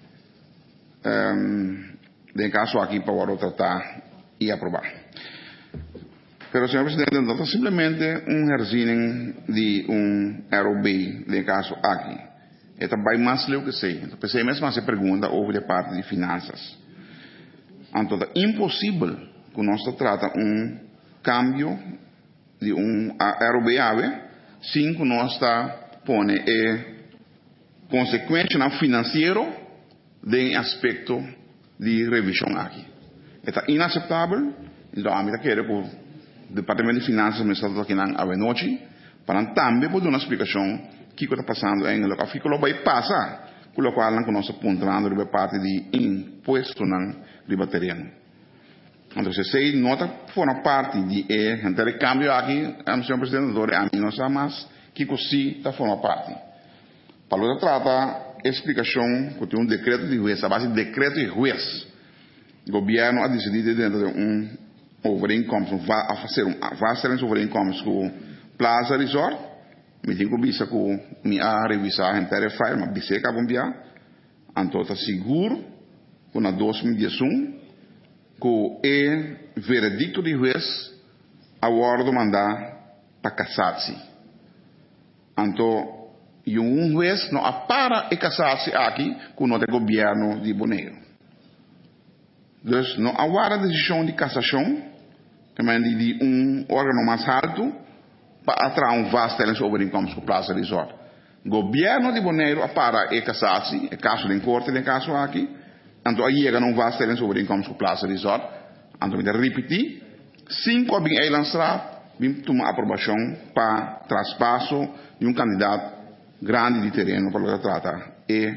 de caso aquí para tratar y aprobar. Pero, señor presidente, no es simplemente un herziening de un ROB de caso aquí. Esto va más lejos que sei. Entonces, pensei mesmo hacer pregunta sobre la parte de finanzas. Entonces, es imposible que nosotros trata un cambio de un ROB AVE sin que nosotros pone consecuencia financiera de aspecto de revisión aquí. Esto es inaceptable. Então, a mim quero que o Departamento de Finanças me está aqui na noite para também poder dar uma explicação que está passando em local. Fica lá vai passar, com o qual nós estamos apontando de parte de imposto na terreno. Então, se nota forma parte de entre cambio aqui, senhor presidente, a mim não sabe mais que sim está forma parte. Para lo que trata explicação que tem decreto de juez, a base de decreto de juez, o governo ha decidido dentro de overeenkomst, a fazer vaststelling overeenkomst com Plaza Resort, me digo bisa com me a revisar em terra file, mas bisa que abom via, então está seguro, com na 2011, com o veredicto de juez, a ordem mandar para casar-se. Então, e juez não para e casar-se aqui com o governo de Bonaire. Então, não há a decisão de cassação, de órgão mais alto, para atrair vaststelling overeenkomst com Plaza Resort. O governo de Bonaire para e casar-se, é caso de corte, é caso aqui, então aí chega vaststelling overeenkomst com Plaza Resort, então me repetir, 5 bem Eilandstraat, bem tomar aprovação para traspasso de candidato grande de terreno para o que trata e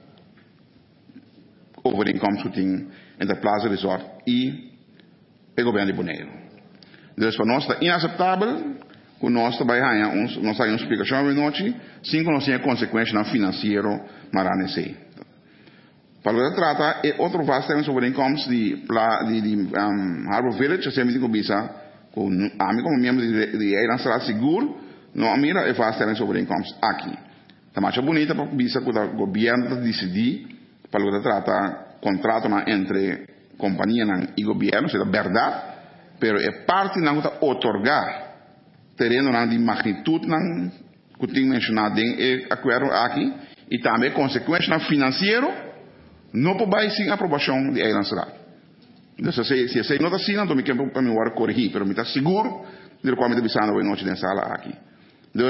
overeenkomst que tem entre Plaza Resort e o governo de Bonaire. Então, para nós está inaceitável que nós trabalhamos, nós temos uma explicação de noite, sem que nós tenhamos consequências financeiras maranhão. Para o que trata, é outro vasto sobre incomes de Harbour Village, assim, me digo, com a mim como membro de Eilandstraat Seguro, não mira é vasto sobre incomes aqui. Está mais bonita para que o governo decidir, para o que trata, contrato entre companhia e governo, seja verdade, pero é parte não está otorgar terreno de magnitude não que tem mencionado em acordo aqui e também consequência financeiro não pode sem aprovação de Eilandstraat. Então se você não está assim, então me quero para me corrigir, pero me está seguro de qual me está pensando hoje noite na sala aqui. Então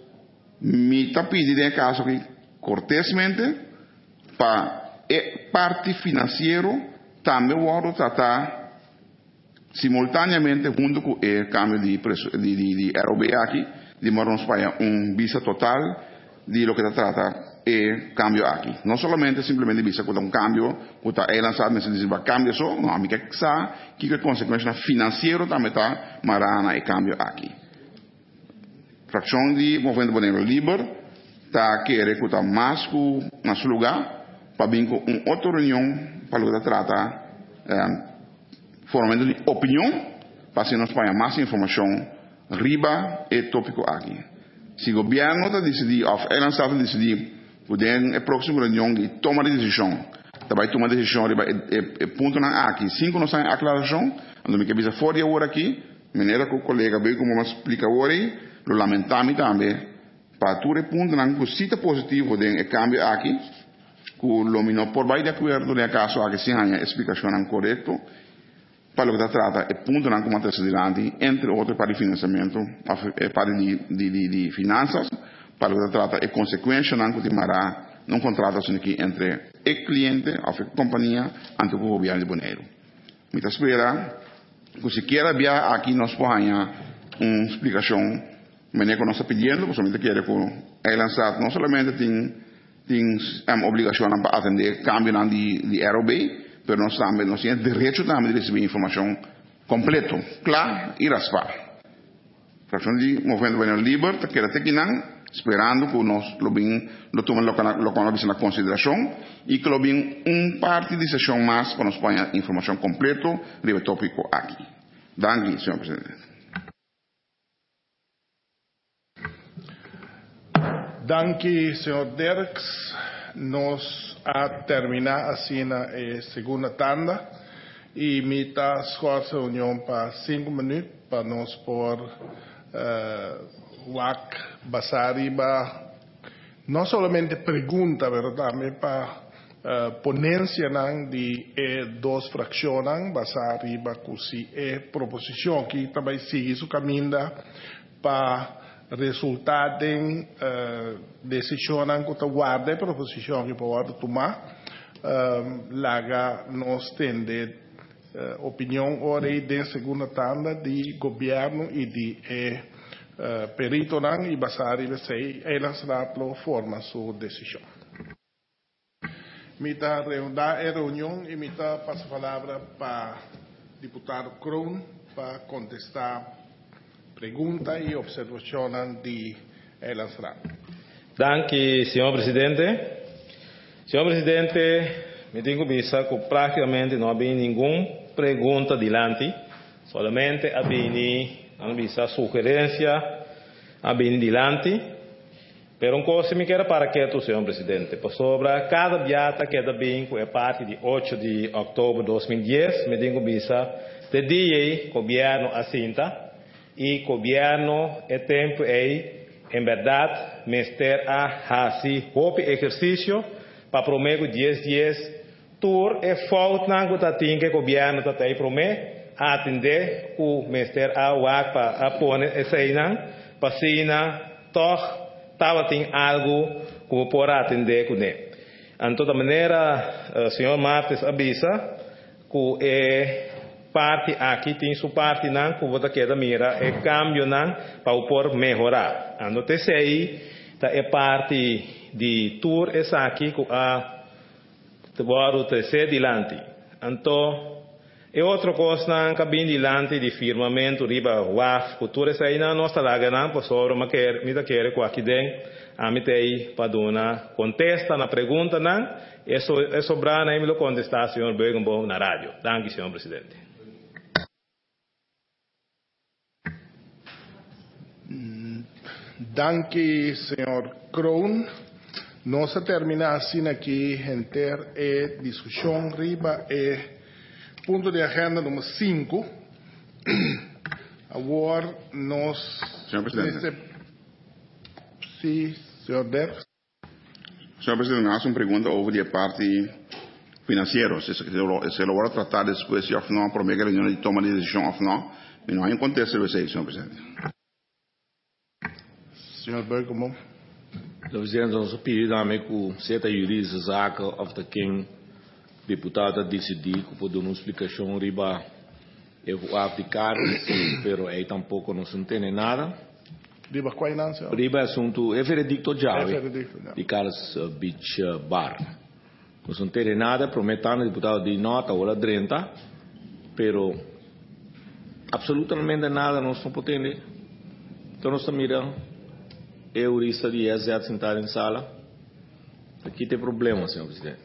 me está pedindo em caso que cortesmente para parte financeiro também o outro tratar simultaneamente junto com o câmbio de ROB aqui, de modo para visa total de lo que se trata e câmbio aqui. Não somente simplesmente visa com câmbio, que está lançado nesse desenvolvimento câmbio só, não, a mim que a consequência financeira também está marana e câmbio aqui. Fração de movimento Bonaire Liber está querendo que está mais com nosso lugar para vir com outra reunião para lo que se trata formando de opinião, para que nós tenhamos mais informação riba e tópico aqui. Se o governo está decidindo, ou Eilandstraat está decidindo, poder a próxima reunião de tomar a decisão, vai tomar a decisão riba e ponto aqui. Cinco nós temos a aclaração, então me quero fora de hora aqui, maneira que o colega veio como explica hoje, lo lamentamos também, para tudo ponto não que cita positivo de câmbio aqui, que o lumino por vai de acordo no caso aqui sem a explicação correta. Para o que se trata, é ponto não como antecedente, entre outros para financiamento, para de finanças, para o que se trata, é consequência não que timará, não contratação aqui entre o cliente, a companhia, ante o governo de Bonaire. Me espera, que se quer ver aqui nós podemos uma explicação, maneira que nós estamos pedindo, porque somente quer que o Eilandstraat não somente tem obrigação para atender cambio de ROB, pero nós temos direito também de receber informação completa, clara e raspar. Fração de movimento Bonaire Liber, que até aqui não, esperando que nós lo tomemos na consideração e que lo bem parte de sessão mais para nós ponha informação completa sobre o tópico aqui. Danke, senhor presidente. Danke, senhor Derks. Nós a terminar assim na segunda tanda e me está esforça a união para 5 minutos para nós por WAC Basariba não somente pergunta, mas também para ponência de duas frações Basariba cusi proposição que também sigue seu caminho para resultado em decisão que guarda a proposição que pode tomar laga nós tende opinião ora de segunda tanda de governo e de perito e basar e sei Eilandstraat forma sua decisão. Mita reunir a reunião e mita passa a palavra para deputado Kroon para contestar pergunta e observação de Eilandstraat. Danke, senhor presidente. Senhor presidente, me tenho visto que praticamente não havia nenhuma pergunta delante, solamente havia sugerência, havia delante. Pero uma coisa me quero para quieto, senhor presidente, por sobre cada viata que está bem, que é parte de 8 de outubro de 2010, me tenho visto de dia governo assinta e governo é tempo aí, em verdade, mestre a fazer o exercício para prometer 10 dias, tur é falta não que o governo está aí prometer atender o mestre a wak para pôr essa aí não, para se não toch estava tem algo que pode atender com ele. De toda maneira, o senhor Martins avisa que é parte aqui tem sua parte não que você quer mira é cambio não para por melhorar. Então aí é parte de tour essa aqui que a trabalho terceiro dilante. Então e outra coisa não cabine dilante de firmamento riba waf cultura essa aí não nossa laga não por sobre uma quer me quer com aqui dentro a me tem para dona contesta na pergunta não é sobrar aí me lo contestar senhor Bergambom na rádio. Danke senhor presidente. Danke senhor Kroon. Nós terminamos assim aqui entre a discussão riba ponto de agenda número 5. Agora nós... Senhor Presidente. Sim, senhor Derks. Senhor Presidente, nós uma pergunta sobre a parte financeira. Se ele vai tratar depois de não prometer a reunião de toma de decisão ou não, mas não há um contexto de você, senhor Presidente. Senhor Bergamo. Senhor Presidente, nós pedimos que certa jurídica zaken of de quem deputada decidir que pode dar uma explicação riba eu aplicar, pero aí tampouco não se entende nada. Riba qual não, senhor? Riba assunto é veredicto já, de Carlos Beach Bar. Não se entende nada, prometendo deputado de nota ou 30, pero absolutamente nada não se pode entender. Então nós estamos mirando, eu rista de EZ sentado em sala, aqui tem problema, senhor presidente.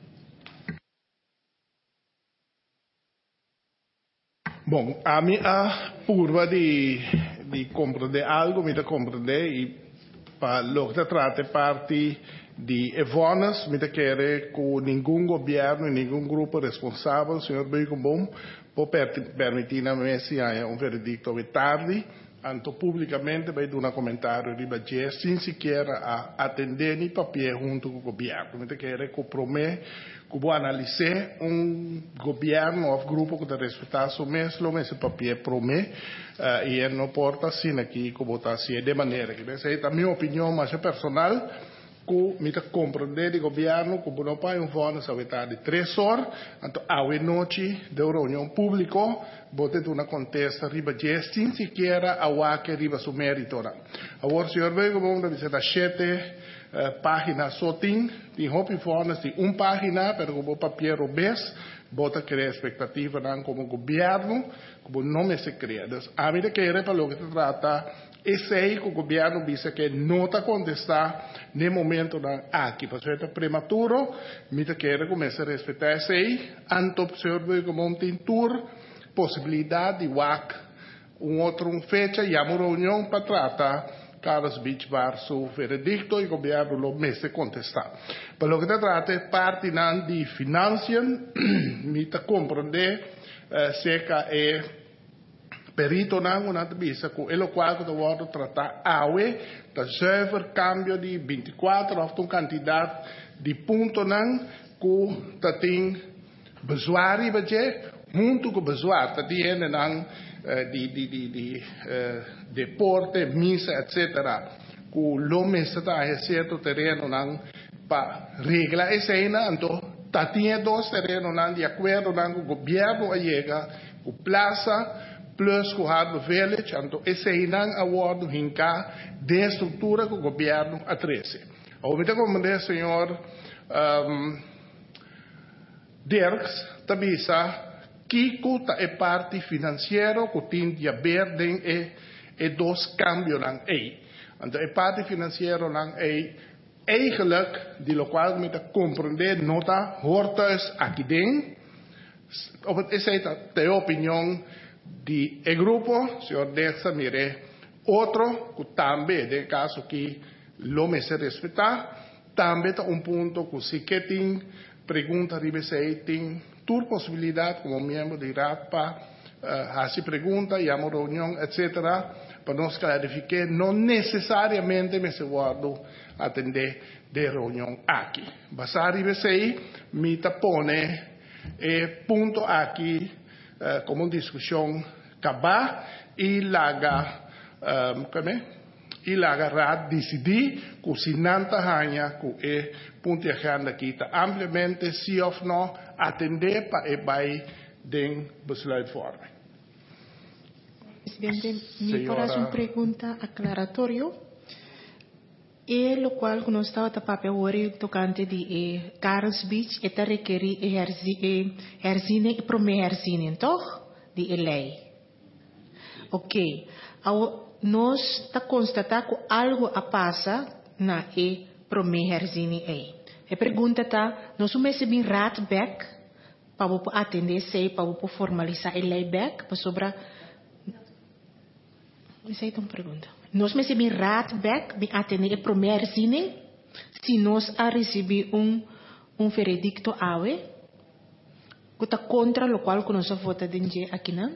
Bom, a minha curva de compreender algo, me compreender e para o que trata parte de evonas, me quer que nenhum governo e nenhum grupo responsável, senhor Bergambom, pode permitir a mim se há veredicto tarde, anto publicamente vai dar um comentário de budget, sem sequer atender nem papel junto com o governo. Me quer que promete que vou analisar governo ou grupo que está respeitar o mesmo esse papel promete e não porta assim aqui que vou estar assim de maneira que essa é a minha opinião mais personal que me compreender de governo que não pode voto de 3 horas então à noite de reunião pública vou ter uma contesta riba de sem sequer a que riba su mérito agora senhor Bego vamos dizer 7 página só tem hopi formas de página pero como papel obes bota criar expectativa não como governo como não se cria então a mim que era para o que se trata esse aí que o governo disse que não está contestar no momento aqui para ser prematuro me quer começar a respeitar esse aí anto senhor como tem tour possibilidade de WAC outra fecha e a reunião para tratar Carlos Beach Bar su veredicto e o governo lo messe contestar. Per lo che si tratta è parte di finanze, mi comprende se è perito non una visa che è lo quale devo trattare aue da zuiver cambio di 24 of un candidato di punto non che tem bezwari budget junto com bezwar dat die non di deporte, missa, eccetera, con l'uomo è stato a certo terreno per regola e sena, então tinha 2 terrenos de acordo com o governo a chega, com plaza, plus com Harbor Village, então esse aí não acordo hinca de estrutura que o governo a 13. Ao me comandar, senhor Dirks, tabisa, Kiko é parte financeira que tem de haver e 2 cambios aí. En de parte financiero dan eigenlijk, die lokaal met comprender nota, hoort thuis aqui op het is de opinião de grupo, senhor Dexa mire, outro que também, de caso que lo me se respeitar, também está ponto que se que tem pergunta ribesei, tem toda possibilidade como membro de RAPA, fazer pergunta, chamar reunião, etc., para nós clarificar, não necessariamente me se guardo atender de reunião aqui. Basar ribesei, me tapone, ponto aqui, como discussão, acabar e largar, e largar decidir que se não está que ponto de agenda aqui está ampliamente, se ou não, atender para vai den besluitvorming. Presidente, me farás uma pergunta aclaratória. E lo qual que nós estava papel hoje tocante de Carlos Beach, eta requeri herziening, prome herziening, toch? De lei. Ok. Nós está constatar que algo a passa na prome herziening aí. A pergunta está, nós vamos bem raadback para atender sei, para formalizar a lei back, para sobra. Essa é uma pergunta. Nós recebemos raadback para atender a primeira herziening, se nós a receber veredicto awe, que está contra o qual nós votamos aqui, não?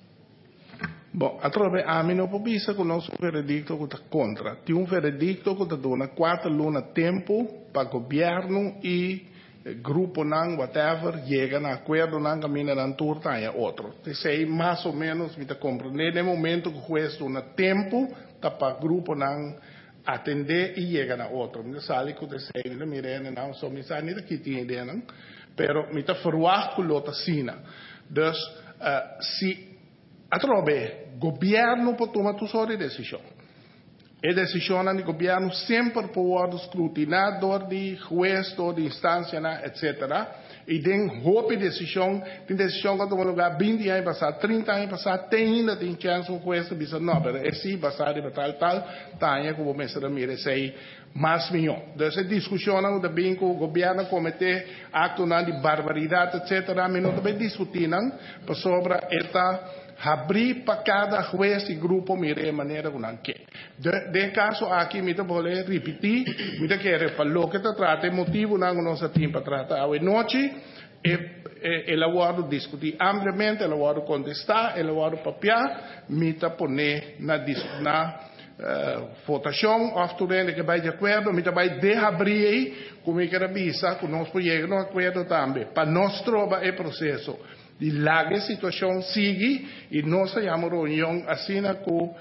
Bom, através a mim não pode ser que nós veredicto que está contra. Tem veredicto que está dando 4 lunas tempo para o governo e grupo não, whatever, chega a acordo não, caminha na turta e outro. Sei mais ou menos, me está compreendendo, no momento que o juiz dá tempo, para o grupo não atender e chega a outro. Me sale que o desenho, me mirene não, só me sai nem que tinha ideia não, pero me está verwacht que lota sina. Dus, se através governo pode tomar sua decisão. A decisão do governo sempre pode ser escrutinada por de juiz, de instância, etc. E tem roupa decisão, tem decisão que toma lugar 20 anos passar, 30 anos passar, ainda tem chance um juiz de dizer, não, mas é sim, passar de tal, tem que o mestre mire sei mais melhor. Então, essa discussão também que o governo comete actos de barbaridade, etc., mas não também discutindo sobre esta abrir para cada juez e grupo mire de maneira que não quer. De caso aqui, me vou repetir, me quero para o que está tratando, motivo não nós temos para tratar hoje noite, ele vai discutir amplamente, ele vai contestar, ele vai papiar, me poner na votação, afturende que vai de acordo, me vai abrir, como eu quero avisar, que nós podemos chegar a acordo também, para nós trocar o processo. E lá a situação segue e nós chamamos reunião assim que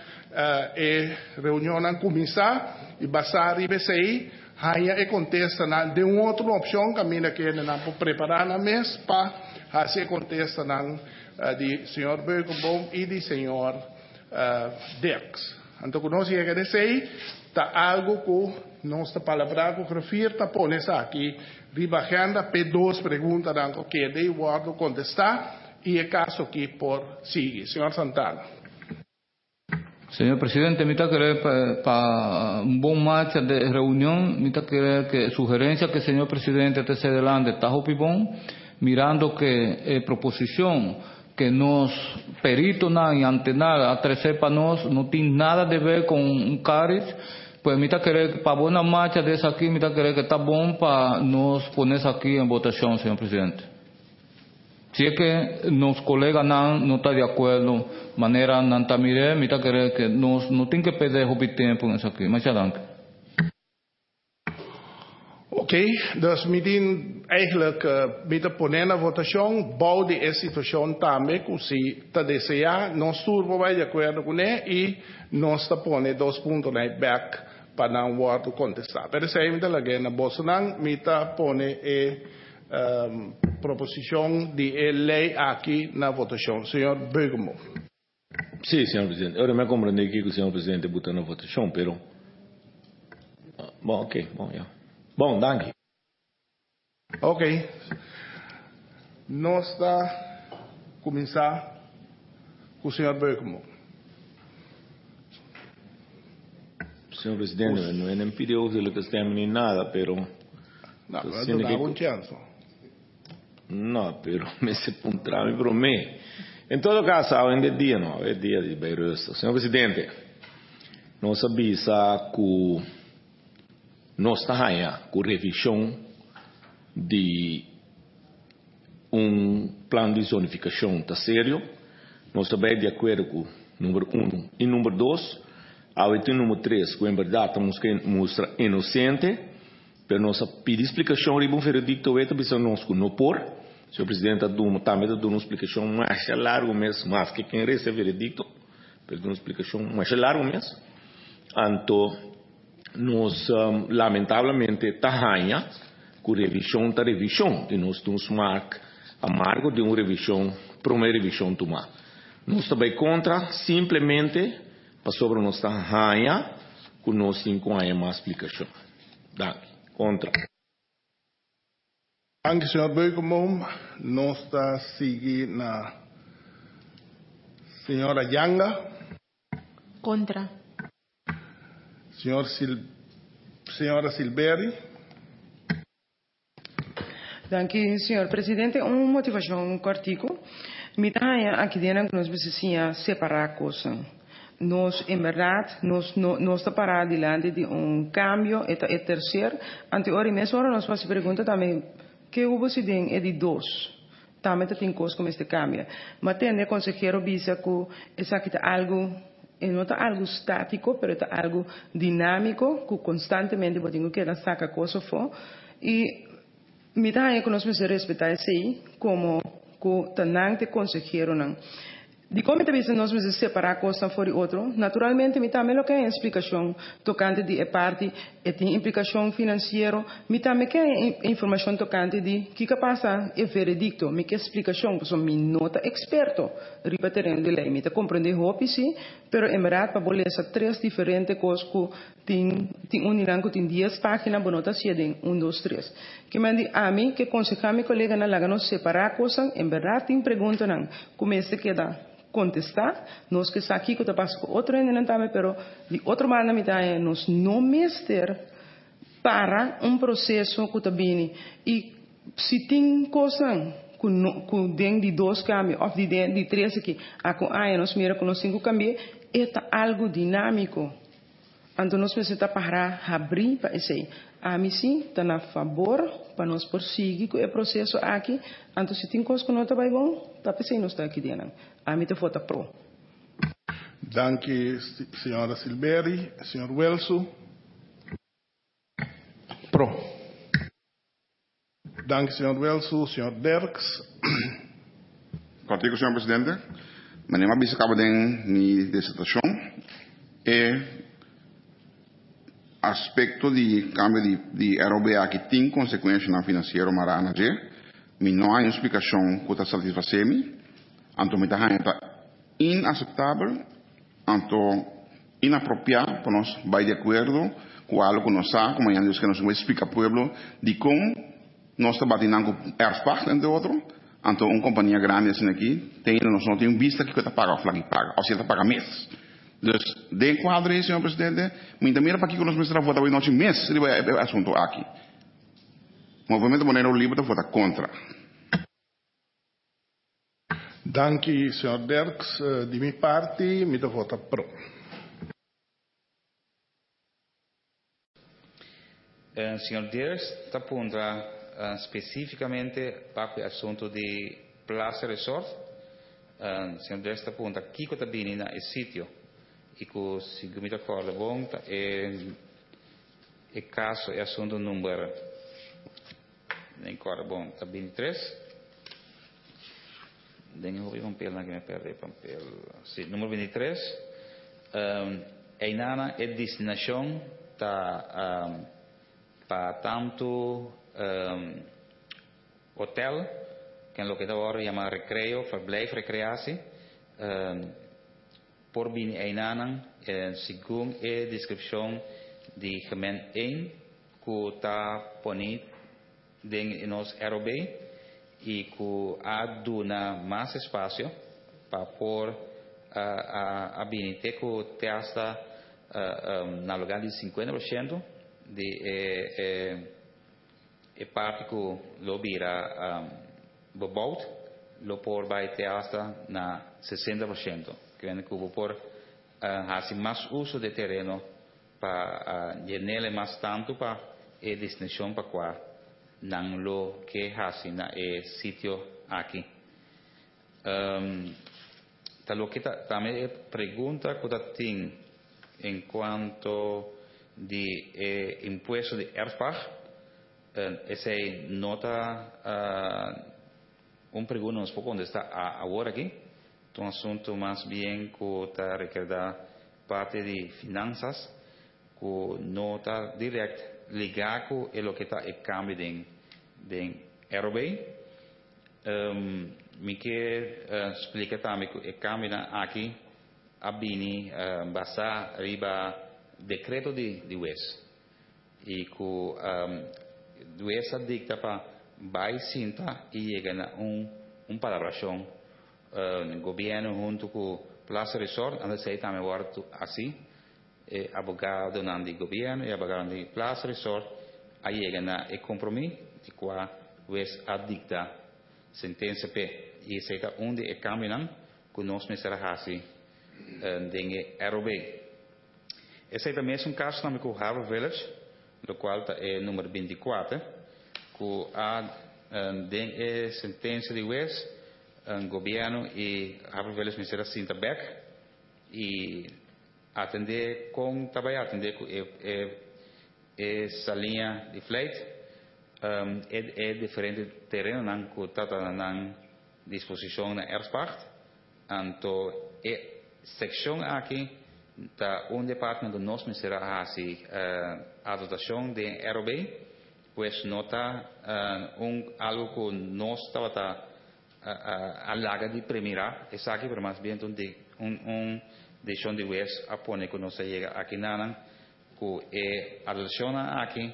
a reunião não começar e passar e BCI aí acontece de uma outra opção que a minha que não pode preparar na mesa para assim acontece de senhor Beukenboom e de senhor Dirks. Então quando nós chegamos aí está algo que nossa palavra que refere está pondo aqui ribajando P2 perguntas que de guardo contestar e é caso aqui por seguir. Senhor Santana. Señor presidente, me querer para un buen marcha de reunión, me querer que sugerencia que el señor presidente te se delante está opibón, mirando que proposición que nos perito nada y ante nada a 13 para no tiene nada de ver con un CARIS. Pues me querer para buena marcha de esa aquí, me querer que está bom para nos poner aquí en votación, señor presidente. Si es que nos colegas no está de acuerdo, manera no está mire, me querer que nos no tiene que perder el tiempo en eso aquí. Muchas gracias. Oké, dus meteen eigenlijk met de ponena votação, bouw de situação também, que se está desejar, nós turbo vai de acordo com ele e nós está pondo 2 pontos na back para não voto contestar. Pero se aí me dá lagi na Bolsonaro, me está pondo proposição de lei aqui na votação. Senhor Beukenboom. Sì, signor Presidente. Ora mi comprende che il signor Presidente butta una votazione, però. Bom, ok, bom, ja. Bom, danke. Ok. Nós está começar com o senhor Beukenboom. Senhor presidente, não é nem pediu que eles nem nada, pero não, mas dá um chance. Não, pero me se puntrame para mim. Em todo caso, ainda é dia, não, é dia de Beirut. Senhor presidente, nós avisa que nós está aí com revisão de plano de zonificação, tá sério? Nós também de acordo com número 1 e número 2, ao item número 3, que em verdade estamos que mostra inocente, pero nós pedir explicação e um veredicto é também nós que não por. O senhor presidente também dá uma explicação mais larga mesmo, mais que quem recebe veredicto, pero uma explicação mais larga mesmo. Então, nós lamentavelmente está aí com revisão, e nós temos amargo de uma revisão, primeira revisão tomar. Nós também contra, simplesmente, para sobre nós está aí, com nós 5 anos mais explicação. Contra. Dank, senhor Beukenboom. Nós está seguindo na senhora Yanga. Contra. Senhora Silberi. Dank u, senhor presidente. Uma motivação cortico. Me dá aqui dentro que nós precisamos separar coisas. Nós, em verdade, nós está parado diante de cambio. É terceiro. Ante hora mesmo, nós fazemos pergunta também. Que houve se den é de 2. Também tem coisas como este cambio. Mas tem consejero bisa que essa aqui algo não é algo estático, mas é algo dinâmico que constantemente podemos que saca coisa fora. E me dá que nós precisamos respeitar isso aí como que tanante consejero não. De como talvez nós precisamos separar coisas fora de outro, naturalmente, me também que é explicação tocante de parte, tem implicação financeira, me também que é informação tocante de que passa é veredicto, me que explicação, porque me nota experto, repetirem de lei, me te compreender hope sim, pero em verdade para bolar essas 3 diferentes coisas que tem que tem 10 páginas, bonota se tem 1, 2, 3. Que me diz a mim que aconselhar meu colega na laga não separar coisas, em verdade tem pergunta não, como este queda contestar, nós que está aqui que está passando com outro ainda também, pero de outra maneira nós não mester para processo que está bem e se tem coisa que dentro de 2 cambios ou de 3 aqui, nós mira com os 5 cambios, é algo dinâmico. Então nós precisamos parar, abrir para isso aí. A mim sim, está a favor para nós prosseguir com o processo aqui. Então se tem coisa que não está bem bom, está pensando nós está aqui dentro. A mim te vota pro. Danke, senhora Silberi. Senhor Welsu. Pro. Danke, senhor Welsu. Senhor Derks. Contigo, senhor presidente. Mas nem mais acaba de situação. Aspecto de cambio de ROBA que tem consequência na financeiro marana G, mas não há explicação que está satisfazendo. Então, me está inaceitável, então inapropriado para nós vai de acordo com algo que nós sabemos, como Deus que nós vamos explicar ao povo de como nós estamos batendo com Erfpacht entre outro. Então, uma companhia grande assim aqui, nós não temos vista que está paga, o flag paga, ou seja, paga mês. Dus, de quadro aí, senhor presidente, muita mira para que nós vamos votar hoje noite mês, ele vai assunto aqui. O movimento Monero Livre vota contra. Danke, senhor Derks. De minha parte, me vota pro. Senhor Derks, está pondo especificamente para o assunto de Plaza Resort. Senhor Derks está pondo aqui que está bem na sítio. E que se me recorda bom, é caso é assunto número nem corda bom, está 23. Nem houve papel na que me perde papel. Sim, número 23. A Inana é destinação para tanto hotel, que é o que agora chama recreio, verblijf, recreatie. Por bem Einanan, segundo a descrição de gemeente 1, que está ponido em nosso ROB e que há mais espaço para pôr a BNT que testa na lugar de 50% de parte que lo vira bebouwd, lo por vai ter hasta na 60%, querendo que o por hace mais uso de terreno para llenar mais tanto para a destinação para qual não lo que hace na sítio aqui. Lo que também pergunta que tem em quanto de imposto de Erfpacht, essa nota pergunta um pouco onde está agora aqui, um assunto mais bem que está requerendo parte de finanças, que nota direta ligar com o que está em câmbio de RB. Me quer explicar também que o câmbio aqui abini basa riba decreto de UES e que o UES dicta para vai sinta e chega na palabração governo junto com Plaza Resort, anda sei também agora assim abogado não de governo e abogado de Plaza Resort aí chega na compromisso de qual UES dicta sentença P e esse é onde é caminhando que nós me será assim de RB. Esse também é caso também com o Harbour Village, do qual é número 24, que há sentença de juez, governo e Harbour Village me será cinta back e atender com trabalhar atender com essa linha de flight é diferente terreno não que está na disposição na Erfpacht, então seção aqui da departamento do nosso será assim a dotação de RB, pois nota algo que nós estava a larga de primeira, essa aqui para mais bem deixão de West a pôr que nós chega aqui na que a dotação aqui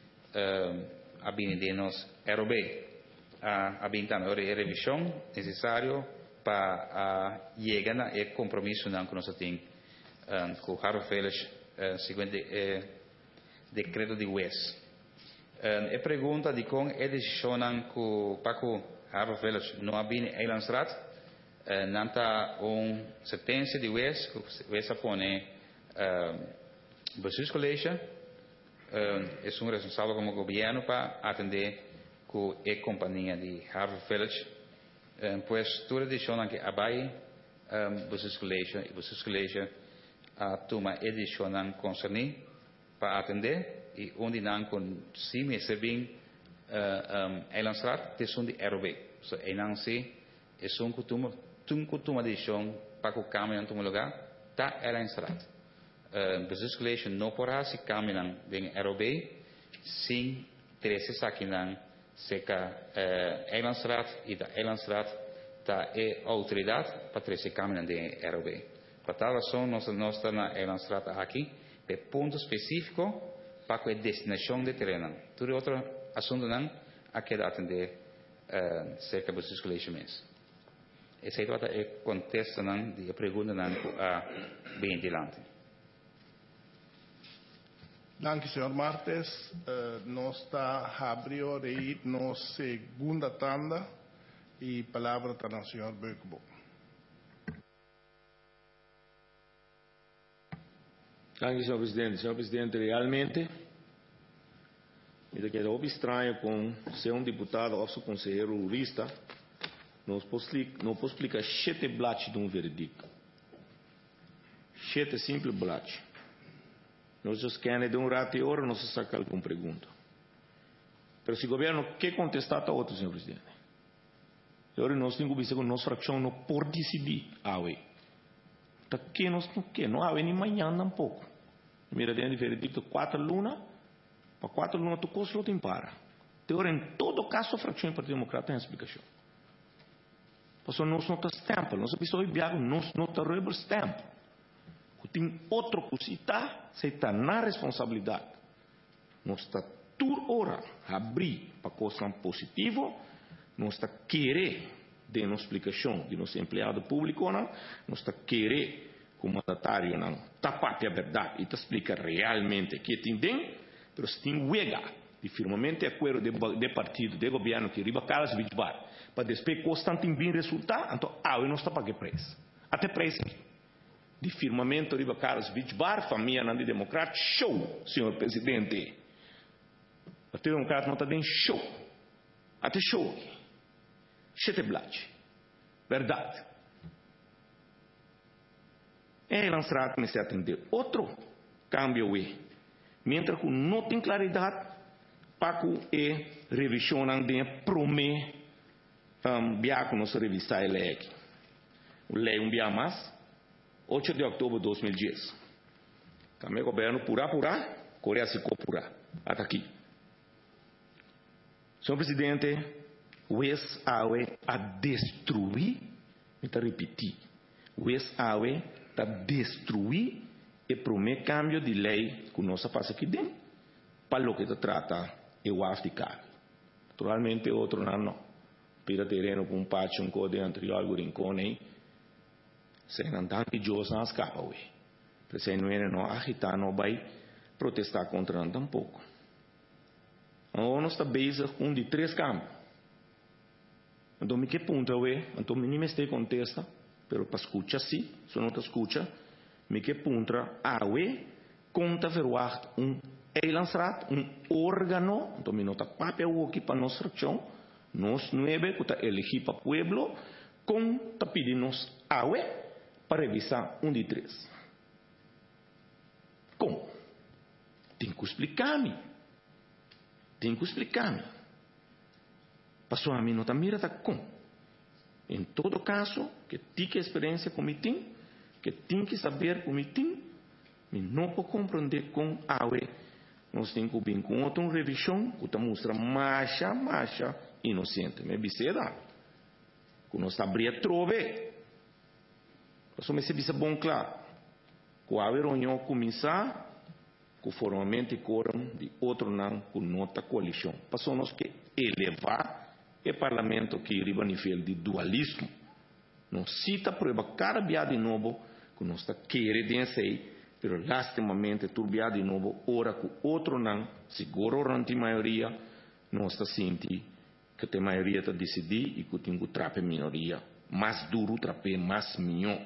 a bem de nós RB a bem também a revisão necessário para chegar na compromisso que nós temos com o Harbour Village segundo decreto de West. A pergunta de como é decisão que para o Harbour Village não há bem Eilandsraad não está sentença de West que West põe bestuurscollege é responsável como governo para atender com a companhia de Harbour Village pois toda a decisão que abai bestuurscollege toma edição concernida para atender e onde não com sim me servim Eilandsraad te de RB so não se é que toma decisão para o caminho toma lugar tá Eilandsraad bestuurscollege não porá se caminham de RB sim interesse aqui não seca Eilandsraad e da Eilandsraad tá autoridade para trazer caminham de RB. Por tal razão, nós estamos na Eilandsraad aqui, de ponto específico para a destinação de terreno. Todo outro assunto não, aqui dá atender cerca de seus colegios. Esse é o contexto de pergunta bem adiante. Danke, senhor Martes. Nós está abrindo aí nossa segunda tanda e a palavra está no senhor Bökebo. Gracias, señor presidente. Señor presidente, realmente, me queda estranho com ser deputado ou conselheiro jurista, não posso explicar 7 blates de veredicto. 7 simples blates. Nós queremos de rato e hora, nós sacar alguma pergunta. Mas se o governo quer contestar, está outro, senhor presidente. Agora nós temos que ver que nossa fração não pode decidir. Que nós não há nem manhã tampouco. Mira dentro de veredicto 4 lunas, para 4 lunas tu custo tem para. Teora em todo caso a fração do Partido Democrata tem explicação. Porque nós não está stamp, nós precisamos enviar nós não está rubber stamp. Tem outro cosita, se está na responsabilidade. Nós está toda hora abrir para coisa positivo, nós está querer de uma explicação de nosso empregado público, nós está querer o mandatário não tapa a verdade e te explica realmente que tem, pero se tem huega de firmamente acordo de partido, de governo que riba Carlos Vichbar, para depois constante bem resultado, então não está para que preço. Até preço de firmamento riba Carlos Vichbar, família não de democrata, show, senhor presidente. O Partido Democrata não está dando show. Até show aqui. Cheteblad. Verdade. Lançado me se atender. Outro cambio é, mientras que não tem claridade, para que revisão de promete que nós revisar a lei aqui. O lei dia mais, 8 de outubro de 2010. Também o governo pura, Coreia se pura. Até aqui. Senhor presidente, o ex-AUE a destruir, vou repetir, o ex-AUE a destruir e promete cambio de lei que nós fazemos aqui dentro, para o que se trata o África. Naturalmente, outro não. Pira terreno com pátio, um código anterior, algo rincão, se não dá que Deus não escapa, se não agitar, não vai protestar contra não tampouco. Nós está base com de 3 campos. Então, me que ponto então me estou contesta, pero para escutar sim, se não te escuta, me que ponto conta verwacht lançado órgano, então me nota papel aqui para nossa região, nós 9 que está elegido para o pueblo, conta pedir-nos para revisar de 3. Como? Tem que explicar-me. Passou a mim, não está mirando como. Em todo caso, que tem que experiência com o que tem que saber com o me não pode compreender com nós temos que vir com outra revisão que mostra marcha inocente. Me biceda. Que nós abrimos trove. Passou me se bisa bom claro. Que a reunião começar que formalmente coram de outro não com nota coalição. Passou nós que elevar o parlamento que riba nível de dualismo. Não cita prova cada dia de novo que nós está querendo sei, pero lastimamente turbia de novo ora que outro não seguro durante maioria nós está sentindo que a maioria está decidir e que tem que trape minoria mais duro trape mais minho.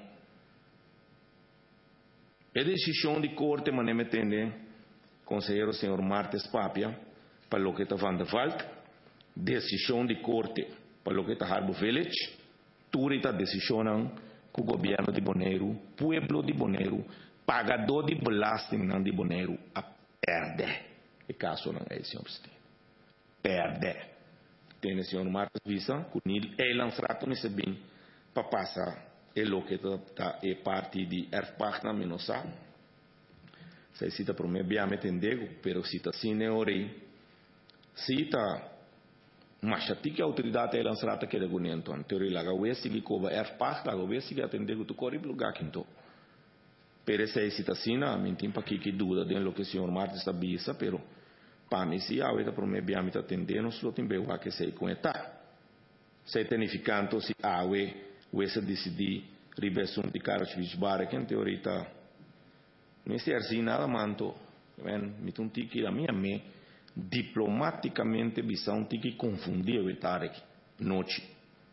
A decisão de corte mas me entende conselheiro senhor Martes Papia, para o que está Van der Valk, decisão de corte para o que está Harbour Village, tudo está decisão que o governo de Bonaire, pueblo de Bonaire, pagador de belasting de Bonaire, a perder. E caso não é, senhor presidente. Perder. Tem o senhor Martes Visa, que ele lançado nesse bem para passar o que está parte de Erfpachna Minosa. Se cita para mim bem entender, pero cita sim ne orei. Cita mas a autoridade é lançada que regunento. Teoria lá gawe sigi coba erfach lá gawe sigi atender o corpo lugar quinto. Pero se cita sim na mentim para que dúvida de lo que o senhor Martes sabia, pero para mim se a para mim bem me atender não só tem bem o que sei com eta. Se tenificando se a o esse decidir ribeção de Carlos Vichbar que em teoria não é assim nada manto, me tem que a minha diplomaticamente visão tem que confundir o Tarek noite.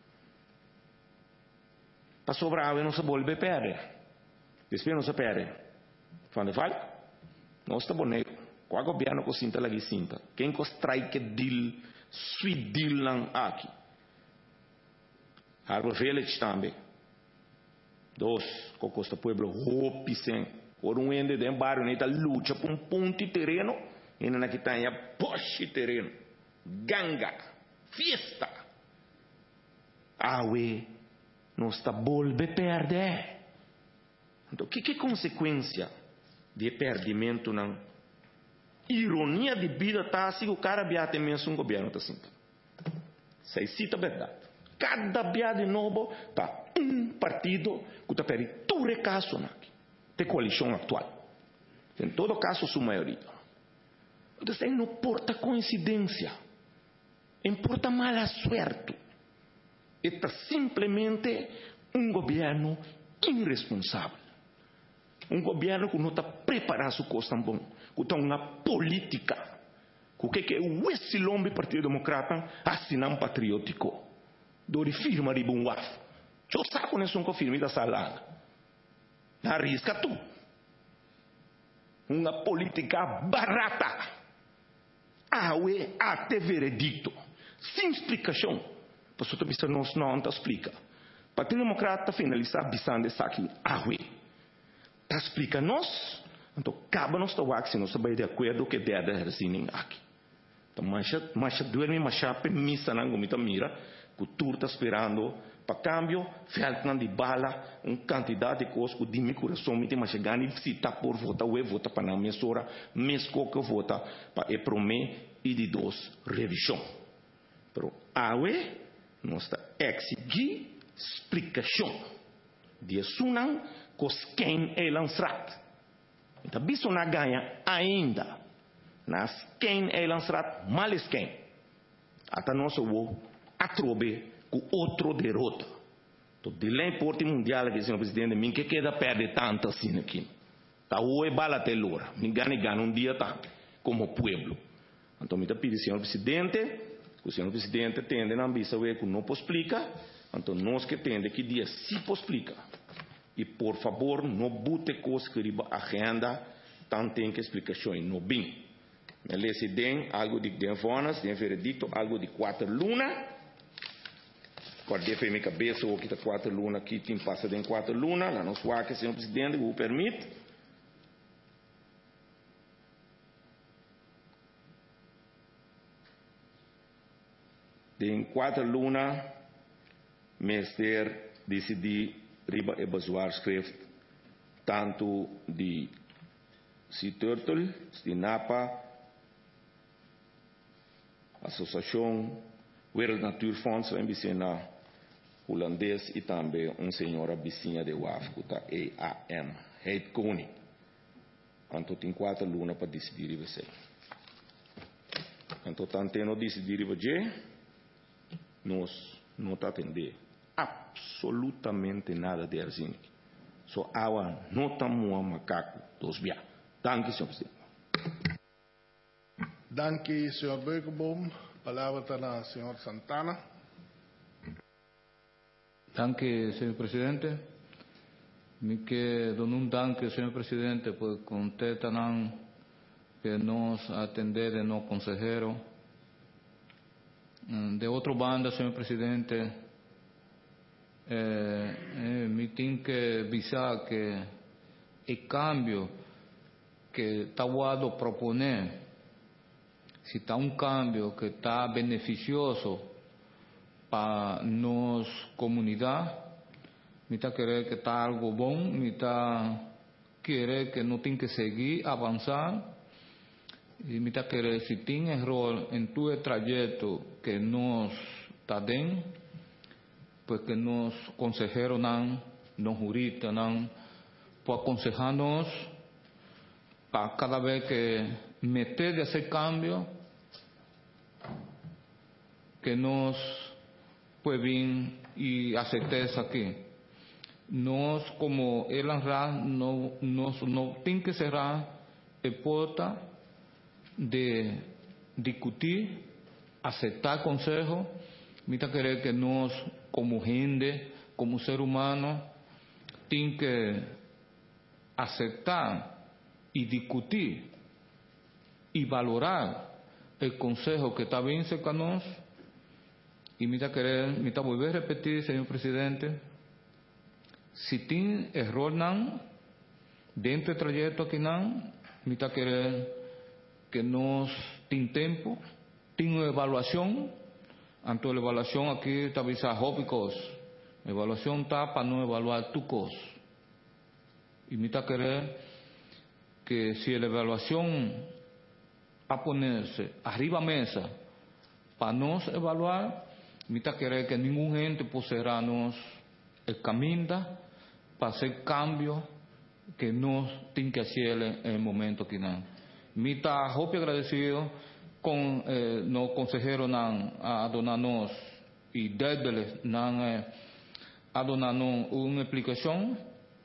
Para sobrar não se volve perder, depois não se perde. Quando fala, não está bonito. Qual governo que sinta lá que sinta? Quem que strike deal, sweet deal lang aqui? Harbour Village também. 2, que custa pueblo hope sem. Por ende de barrio neta luta por ponto de terreno e na que tem a poste terreno ganga fiesta não está volve perder. Então que consequência de perdimento não ironia de vida tá assim o cara biate mesmo governo tá assim se cita verdade cada dia de novo tá partido que tá perdendo tudo caso aqui de coalição atual. Em todo caso, sua maioria. Então, não importa coincidência. Importa mala suerte. Está simplesmente governo irresponsável. Um governo que não está preparado su coisa também, que tem uma política, que é esse lombe Partido Democrata assinam patriótico, do firma de bom waf. Eu sabe quando é um firma da salada, arrisca tu, uma política barata, até veredicto, sem explicação, para você pensar nós não explica. Partido Democrata finalizar bisando essa aqui, tá explica nós, então cabe nós tocar se nós estamos de acordo que deve resinin aqui. Então mas duerme mas permissa não como tá mira, cultura está esperando para cambio, falta de bala, quantidade de coisas que de meu coração me tem mas ganha se tá por votar ou vota para na mesora, mesco que vota para e promet e de dos revisão. Pero nós está exigir explicação de sunang cos quem é lançado. Então, bicho não ganha ainda. Nas quem é lançado, males quem. Até nós vamos atrobe com outro derrota. Então, de lá em Porto Mundial, que senhor presidente, mim que queda perde tanto assim aqui. Tá o bala até lora. Me gana dia tá como pueblo. Então, me tá pedindo senhor presidente, que o senhor presidente tende na ambição que não pode explicar. Então, nós que tende que dia se pode explicar. E, por favor, não bote coisas que riba agenda, tanto tem que explicações, não bem. Se tem algo de devonas, tem veredicto, algo de 4 lunas. Guardei para minha cabeça, o que está 4 lunas, aqui tem passa de 4 lunas, lá não soa que o senhor presidente o permite. Tem 4 lunas, Mester decidi riba e bazuar schrift tanto de Sea Turtle, de Napa, Associação World Nature Fonds, na holandês e também senhora vizinha de WAF, que está EAM, Heid Koning. Então tem 4 lunas para decidir riba sei. Então tanto não decidir riba je, nós não está atender absolutamente nada de assim. Só awa não estamos macaco dos bia. Danke, senhor presidente. Danke, senhor Beukenboom. Palavra está na senhor Santana. Danke, senhor presidente. Me que dono danke, senhor presidente, por contestar que nos atender de no consejero. De outra banda, senhor presidente, me tem que avisar que o cambio que está a proponer, se está cambio que está beneficioso para nossa comunidade, me está querer que está algo bom, me está querer que não tem que seguir avançar. E me está querer se tem erro em todo o trajeto que nós está dentro, porque nós consejeros não juristas não para aconselhar-nos para cada vez que meter de esse cambio que nós podemos e aceitar isso aqui. Nós como elas não tem que cerrar a porta de discutir, aceitar consejo, me está querer que nós como gente, como ser humano, tem que aceitar e discutir e valorar o consejo que está vindo com nós. E me está volver a repetir, senhor presidente, se tem erro não dentro do trajeto aqui não, me está querer que nós tem tempo, tem uma avaliação. Então, a avaliação aqui está visando rópicos. A avaliação está para não avaliar tucos. E me está querer que se a avaliação a poner-se arriba a mesa para nós avaliar, me está querer que nenhum gente possará nos o caminho para fazer cambio que nós temos que fazer em momento que não. Me está muito agradecido com no consejero a donar-nos e desde a donar-nos uma explicação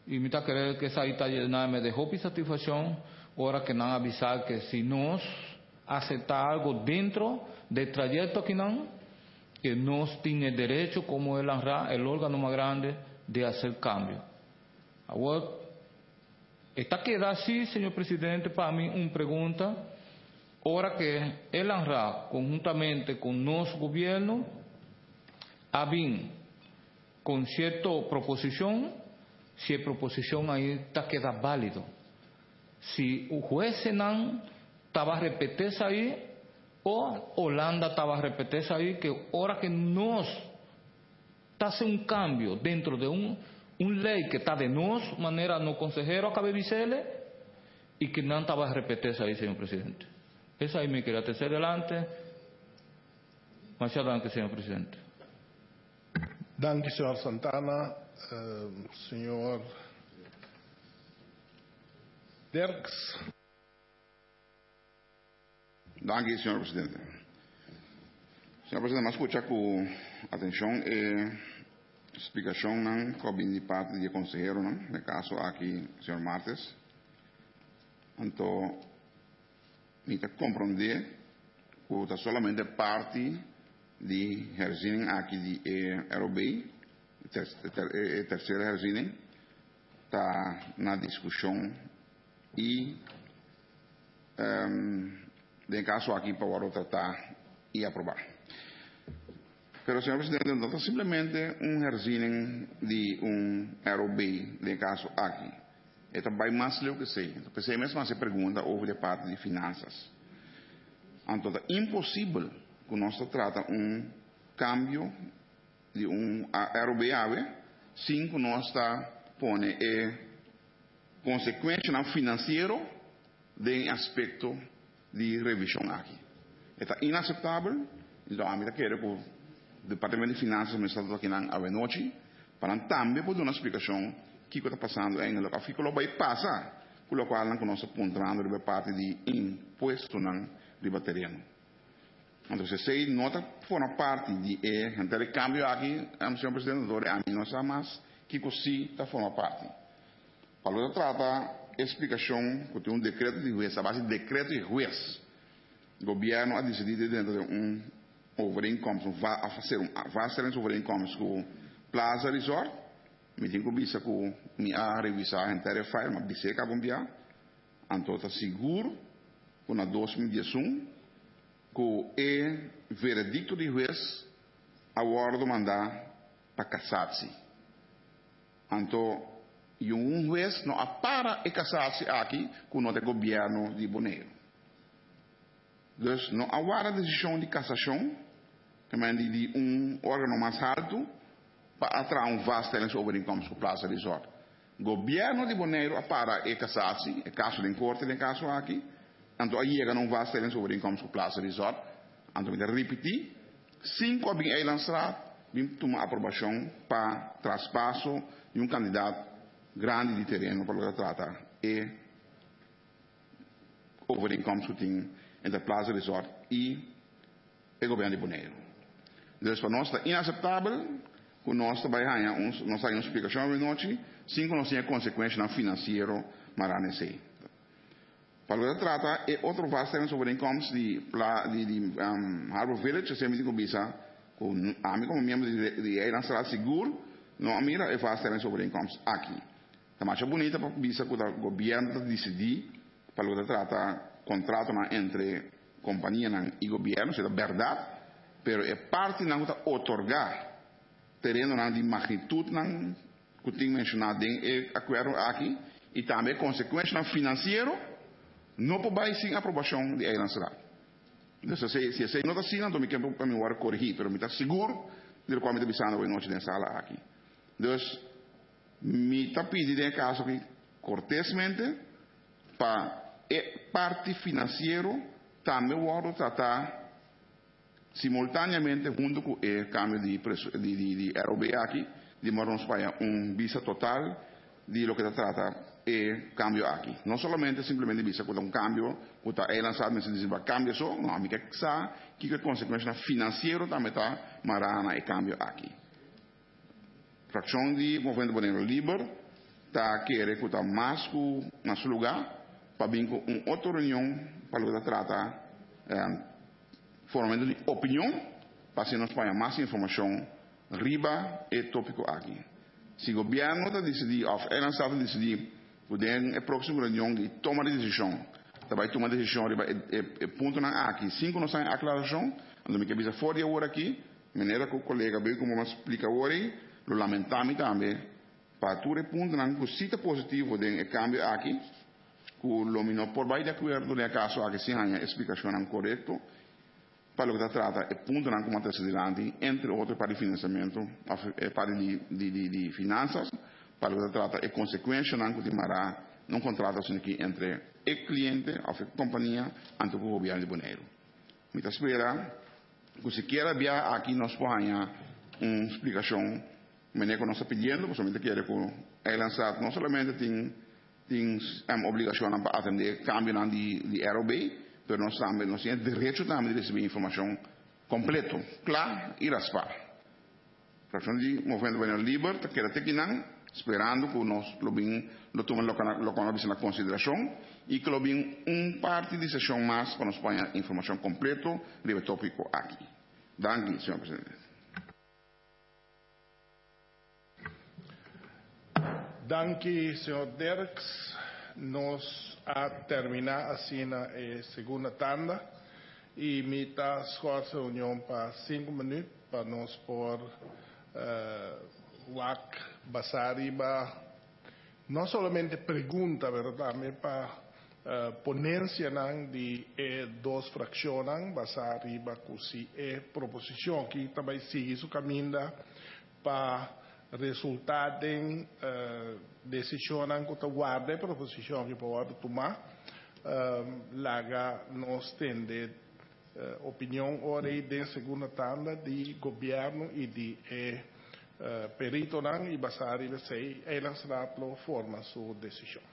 y me está querer que esa italiana me dejó satisfacción, ahora que no avisar que si nos acepta algo dentro del trayecto que nos tiene derecho como el órgano más grande de hacer cambio. Ahora, esta queda así, señor presidente, para mí una pregunta, ahora que el ANRA conjuntamente con nuestro gobierno ha venido con cierta proposición, si la proposición ahí está queda válido. Si el juez Senan estaba a repetirse ahí, o Holanda estaba a repetirse ahí, que ahora que nos está haciendo un cambio dentro de un ley que está de nos, manera no consejero acaba de decirle, y que no estaba a repetirse ahí, señor presidente. Esa ahí me quería hacer adelante. Muchas gracias, señor presidente. Danke, señor Santana. Señor Derks. Danke, señor presidente. Señor presidente, me escucha con atención explicación que viene de parte del consejero, en el caso aquí, señor Martes. Entonces, me comprender que solamente parte de herziening aquí de ROB, terceira herziening, está na discussão e de caso aqui para tratar e aprovar. Pero, senhor presidente, não é simplesmente herziening de ROB, de caso aqui. É também mais do que sei. Então, pensei mesmo se pergunta sobre a parte de finanças. Então, é impossível que nós tratamos cambio de ROB sem que nós pone consequência financeira de aspecto de revisão aqui. É inaceitável. Então, a minha quero que o Departamento de Finanças me está aqui na noite para também poder uma explicação que está passando em o que vai passar, com o qual nós apontando de parte de imposto no terreno. Então, se nota forma parte de o cambio aqui, senhor presidente, a mim não está mais que sim está forma parte. Para o trata explicação que tem decreto de juez, a base de decreto de juez, o governo ha decidido dentro de overeenkomst, a fazer vaststelling overeenkomst com Plaza Resort. Me tenho que bisa que me a revisar a inteira file, mas bisa que a bombear. Então, está seguro que na 2011, que o veredicto de juez aguardo mandar para casar-se. Então, e juez não para e casar-se aqui com o governo de Bonaire. Então, não aguarda a decisão de cassação, que é de órgão mais alto, para atrair vaststelling overeenkomst com Plaza Resort. O governo de Bonaire para e casar-se, é caso de corte, é caso aqui. Então, aí chega vaststelling overeenkomst com Plaza Resort. Então, me repetir, 5 a 20 lançar, uma aprovação para traspasso de candidato grande de terreno para o tratar e overeenkomst que tem entre Plaza Resort e o governo de Bonaire. Então, para nós está inaceitável que nós trabalhamos, nós temos uma explicação de noite, sem que nós tenhamos consequência financeira maranese. Para o que trata, é outro vasto sobre incomes de Harbour Village, se me digo bisa, a mim como membro de Eilançada Seguro, não a mira é vasto sobre incomes aqui. Está mais bonita para bisa que o governo decidir, para o que trata, contrato entre companhia e governo, seja verdade, pero é parte não está otorgar terreno de magnitude que eu tenho mencionado em acordo aqui e também consequência financeira não pode sem aprovação de Eilançada. Então, se você não está assim, então me quero para me corrigir, mas me está seguro de que eu estou pensando hoje noite nessa sala aqui. Então, me está pedindo em caso que cortesmente para parte financeira também vou tratar simultaneamente junto com o câmbio de ROB aqui, de moramos para visa total de lo que se trata o câmbio aqui. Não somente simplesmente visa com câmbio, que é lançado, mas se diz câmbio só, não, a mim que sabe que a consequência financeira também está marana e câmbio aqui. Fração de Movimento Bonaire Libre, está quiere que está más que en su lugar para vir com outra reunião para poder tratar formando de opinião para se nos ponha mais informação riba e tópico aqui. Se o governo está decidir, ou ela está decidir, poder a próxima reunião de tomar decisão, também tomar decisão riba e ponto na aqui. Cinco não sai aclaração, então me quer fora de hora aqui, maneira que o colega veio como me explica hoje, lo lamentamos também, para tudo ponto na que cita positivo de cambio aqui. O lumino por vai de acordo nel caso a che si ha explicazione corretto per lo che tratta e punto anche come avanti entre altri per il finanziamento per di finanze per lo che tratta e conseguenze anche di mara non contratto qui entre il cliente o la compagnia anche con il governo di Bonaire. Mi spera che si quiera abbia aquí nos Spagna una spiegazione me ne conosco pidiendo pues solamente quiere que el lanzado no solamente tem obrigação para atender cambio de ROB, mas nós temos direito também de receber informação completa, clara e raspar. Por isso, o movimento Banheiro Livre quer até que não, esperando que nós lo tomemos na consideração e que lo parte de sessão mais para nos pôr informação completa sobre o tópico aqui. Danke, senhor presidente. Danke, senhor Derks. Nós a terminar assim na segunda tanda e me está esforça a reunião para 5 minutos para nós pôr WAC Basariba não somente pergunta, verdade, mas para ponência de duas frações Basariba que é proposição que também sigue o caminho para resultado em decisão que guarda a proposição que pode tomar laga nós tende opinião ora de segunda tanda de governo e de perito e basar e sei elas raplo forma sua decisão.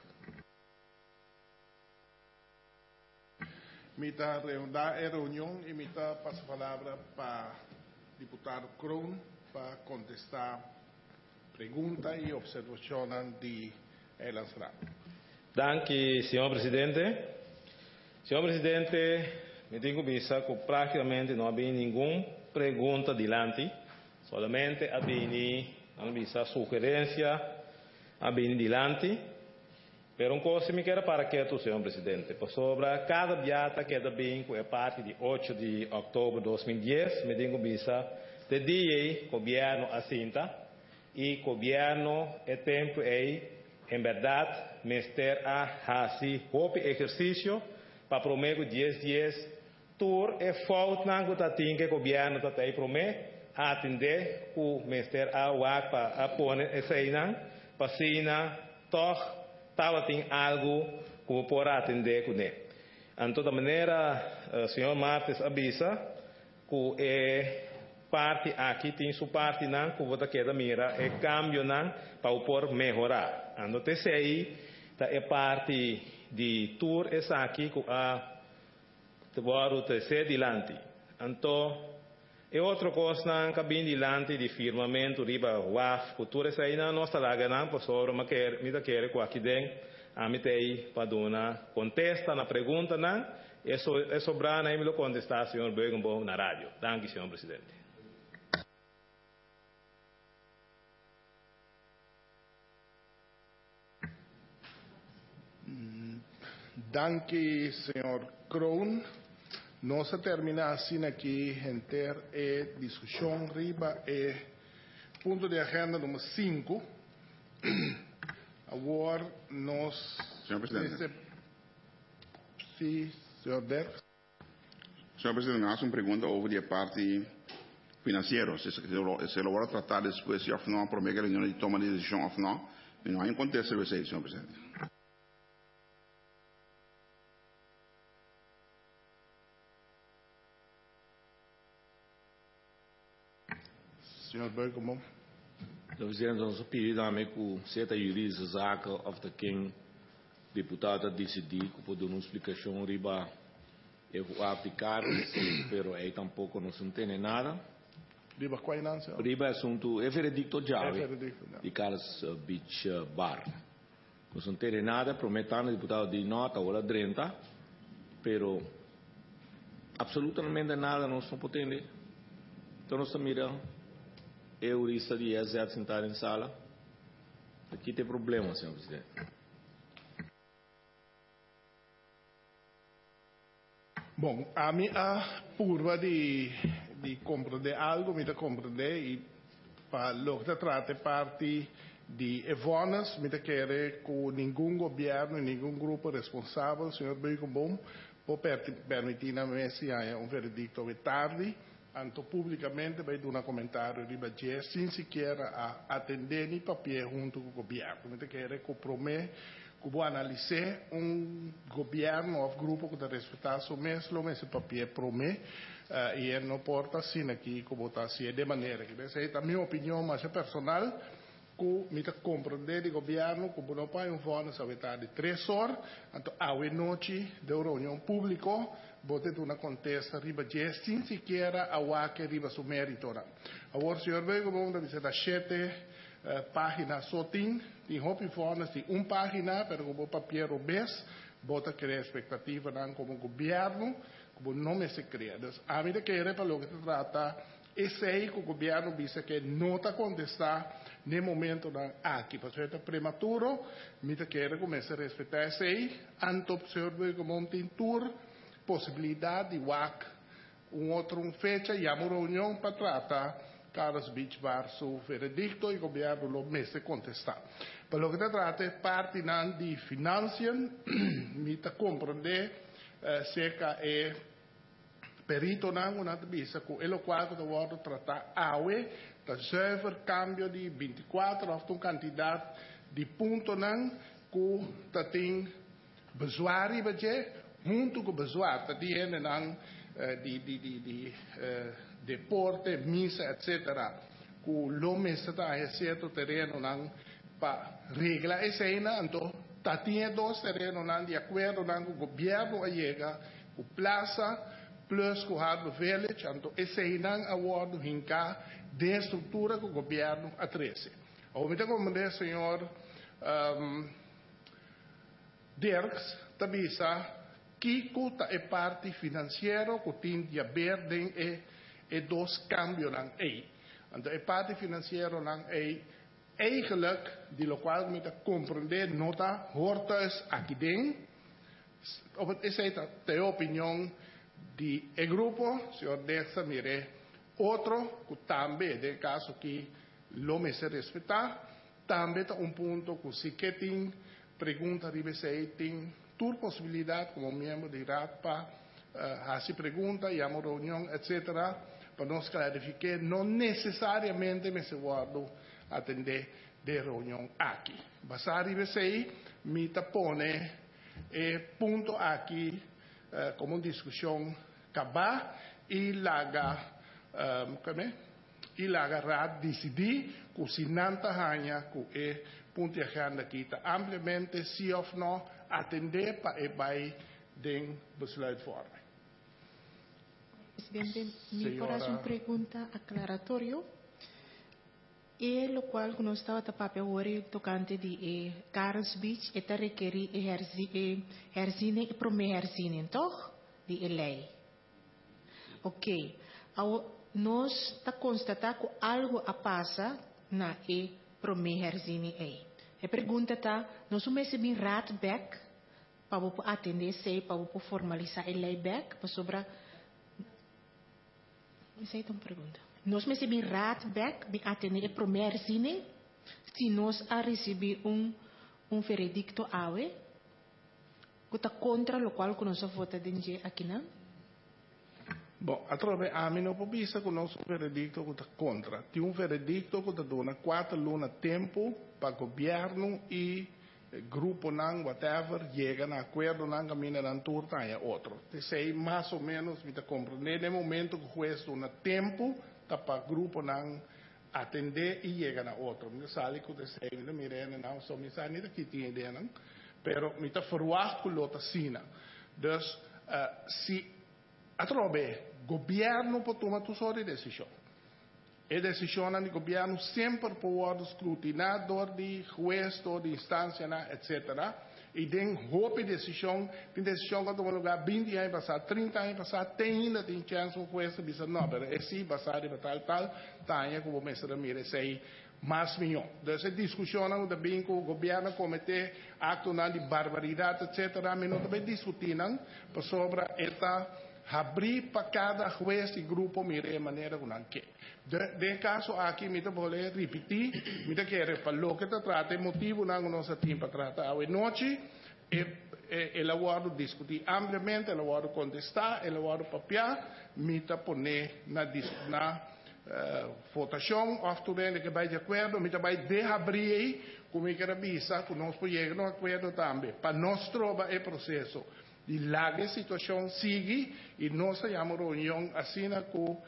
Mita reunião e mita passa a palavra para deputado Kroon para contestar pergunta e observação de elas. Danke, senhor presidente. Senhor presidente, me digo bisa que praticamente não havia nenhuma pergunta dilante, solamente havia sugerência, havia dilante. Pero uma coisa me quero para que tu, senhor presidente, sobre cada viata que é bem com a parte de 8 de outubro de 2010, me digo bisa de dia o governo assinta e o governo é tempo aí, em verdade, mestre a fazer o exercício para prometer 10 dias, tur é falta não que o governo está aí prometer atender o mestre a WAC para pôr essa aí não, para se não, toch estava tem algo que por atender com ele. Então, da maneira, senhor Martes avisa que é parte aqui tem sua parte não que você quer mira é cambio não para o por melhorar. Então esse aí é parte de tour essa aqui que a agora terceiro dilante. Então é outra coisa não que bem dilante de firmamento riba WAF cultura essa aí não nossa laga não por sobre mas quer me quer com aqui dentro a me tem para dona contesta na pergunta não é sobrar aí me lo contestar senhor Begenbo na rádio. Danke senhor presidente. Danke, senhor Kroon. Nós terminamos assim aqui enter a discussão riba e ponto de agenda número 5. Agora nós... Senhor presidente. Sim, senhor Derks. Senhor presidente, me hace uma pergunta sobre a parte financeira. Se lo vai tratar depois, se afinal, por meio da reunião de toma de decisão, afinal, não há em contexto de vocês, senhor presidente. Senhor Bergamo. Nós fizemos um pedido a mim com certa jurídica zaken of de quem deputado decidir que pode uma explicação riba eu aplicar, pero aí tampouco não se entende nada. Riba qual não, senhor? Riba é assunto é veredicto já de Carlos Beach Bar. Nós não temos nada prometendo deputado de nota ou 30, pero absolutamente nada nós não podemos. Então nós miramos, eu e a DSZ sentar em sala, aqui tem problema, senhor presidente. Bom, a minha curva de compreender algo, me compreender e para lo que trata parte de evonas, me quer que nenhum governo, nenhum grupo responsável, senhor Beicobom, pode permitir a mim se há veredicto tarde, anto publicamente vai dar um comentário de sem sequer atender nem papel junto com o governo. Me quer que promete que vou analisar governo ou grupo que está respeitando o mesmo esse papel promete e não importa assim aqui que vou estar de maneira que essa é a minha opinião mais personal que me compreender o governo que não pode voar na de 3 horas então à noite da reunião pública vou ter uma contesta riba sem sequer a que riba seu mérito agora senhor Bego vamos dizer 7 página só tem formas de uma página para o papel obes bota criar expectativa não como governo como não se cria a mim que era para o que se trata esse aí que o governo disse que não está contestar no momento aqui para ser prematuro me quer começar a respeitar esse aí anto o senhor como tem tour possibilidade de outra fecha e uma reunião para tratar Carlos Beach verso veredicto e o governo lo messe contestar. Per lo che si tratta parte di finanze, mi comprende cerca e perito não una bisa com ele quadro do outro tratar awe da zuiver cambio de 24 of een kandidaat die punto não com ta tem bezwaar baje junto com bezwaar ta die ene não di deporte, missa, etc. Com lome está a certo terreno não para regla essa ainda então tá tinha 2 terrenos não de acordo não com o governo a chega com plaza plus com Harbor Village então esse ainda a acordo hinca de estrutura com o governo a 13. Ao me como senhor Dirks tabisa que é parte financeira que tem de haver e 2 cambios não é. Então a parte financeira não é eigenlijk de lo qual me compreender nota hortas aqui dentro. Essa é a opinião de grupo, senhor Dexa mire, outro que também, no caso que lo me se respeitar, também está ponto que se que tem pergunta de você tem toda possibilidade como membro de RATPA fazer pergunta e uma reunião, etc., para nós clarificar, não necessariamente me se guardo atender de reunião aqui. Basado nisso aí, me tapone ponto aqui como discussão acabar e laga e laga decidir que se não está que ponto de agenda aqui está amplamente se ou não atender para vai den besluitvorming. Presidente, mi corazón pregunta aclaratorio. E lo qual que nós estava tapando agora tocante de Carlos Beach está requerir herzine e prome herzine toch de lei. Ok, nós está constatar que algo a passa na prome herzine aí. A pergunta está, nós vamos bem raadback para atender se para formalizar a lei back para sobre. Essa é uma pergunta. Nós recebemos raadback para atender a primeira cine se nós a receber veredicto awe que está contra o qual nós votamos aqui não? Bom, através a mim não pode ser que o nosso veredicto que está contra. Tem veredicto que está dando 4 lunas tempo para o governo e grupo não, whatever, chega a acordo não, caminha na turta e outro. Sei mais ou menos, me está compreendendo, no momento que o juiz dá tempo para o grupo não atender e chega na outro. Me sabe que o desejo da Mirena não, só me sabe que tinha ideia não, pero me está forward com outra cena. Então, se através governo pode tomar sua decisão. A decisão do governo sempre pode escrutinar door de juez, door de instância, etc. E tem roupa decisão que toma lugar 20 anos passado, 30 anos passado, tem ainda tem chance o juez de dizer, não, mas esse passado e tal, tá, como o mestre Ramírez aí, mais melhor. Então, essa discussão também com o governo cometer atos de barbaridade, etc. Mas não também discutindo sobre esta abrir para cada juez e grupo mire de maneira que não quer. De caso aqui, me vou repetir, me quero para o que se trata, o motivo não nosso tempo para tratar hoje noite, ele vai discutir amplamente, ele vai contestar, ele vai papiar, me poner na votação, ou tudo que vai de acordo, me vai abrir, como eu quero avisar, que nós podemos no acordo também, para nós trocar o processo. E lá a situação segue e nós temos reunião assim que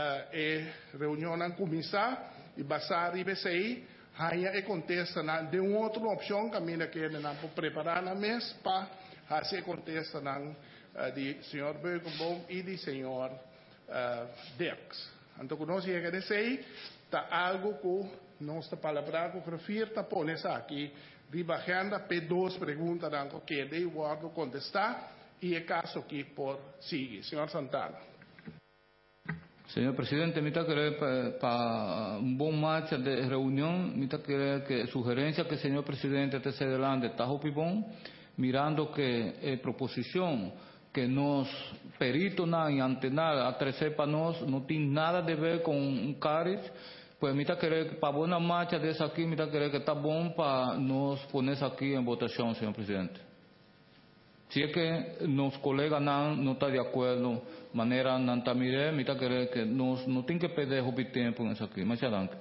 a reunião não começar e passar e ver aí contesta de uma outra opção que a minha quer não preparar na mesa para fazer contesta de senhor Beukenboom e de senhor Dirks. Então nós chega a dizer está algo que nossa palavra que refere está pondo aqui rebajando P2 perguntas que de guardo contestar e é caso que por seguir. Senhor Santana. Senhor Presidente, me querer para um bom match de reunião, me querer que sugerência que o Senhor Presidente te adelante está bom, mirando que proposição que nós peritos em antenar a trazer para nós não tem nada a ver com um CARES. Pues me querer que para boa marcha dessa aqui, me querer que está bom para nós poner aqui em votação, senhor presidente. Se é que nos colegas não está de acordo, maneira não está mirando, me querer que nós não tem que perder o tempo nisso aqui. Mais adelante.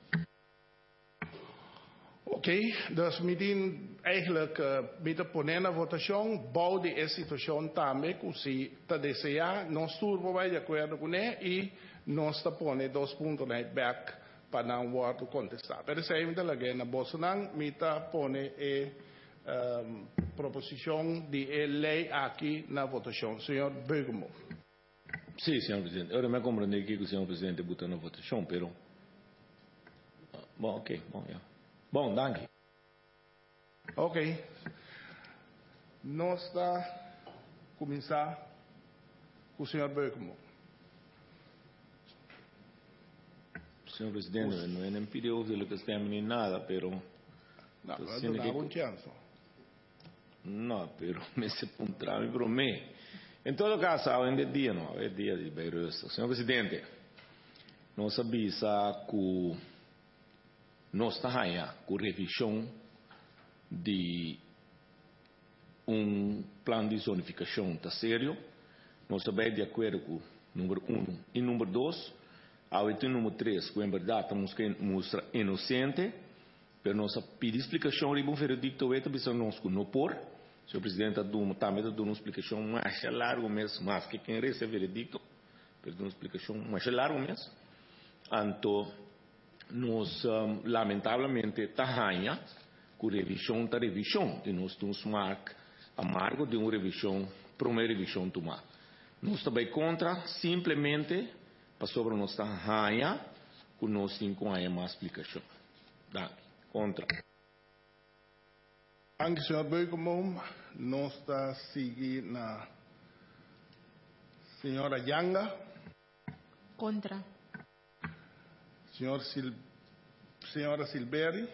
Ok, dus meteen eigenlijk met de ponente votação, bouwde a situação também, que se está desejar, nós turbo vai de acordo com ele e nós está pondo 2 pontos na back para não voto contestar. Pero se ainda lagi na Bolsonaro, me está pondo a proposição de lei aqui na votação. Senhor Beukenboom. Sim, senhor presidente. Eu me compreendo que o senhor presidente botou na votação, pero... Bom, ok, bom, já. Bom, danke. Ok. Nós está começar com o senhor Beukenboom. Senhor presidente, não é nem pediu que esteja nem nada, pero... Não, não dá um chance. Não, pero me se puntrame para mim. Em todo caso, hoje em dia não, é dia de Beirut. Senhor presidente, nós sabemos que nós estamos aí com revisão de plano de zonificação está sério. Nós estamos de acordo com número 1 e número 2. Ao item número 3, que em verdade mostra inocente, mas nós pedimos explicação e um veredicto que nós não por. O senhor presidente também dá uma explicação mais larga mesmo, mas que quem recebe o veredicto, pede uma explicação mais larga mesmo. Então, nós, lamentavelmente, está com revisão, e nós temos amargo de uma revisão, primeira revisão tomar. Nós também contra, simplesmente, para sobre nós está com nós temos mais explicação. Contra. Dank senhor Beukenboom. Nós está seguindo na senhora Yanga. Contra. Senhora Silberi.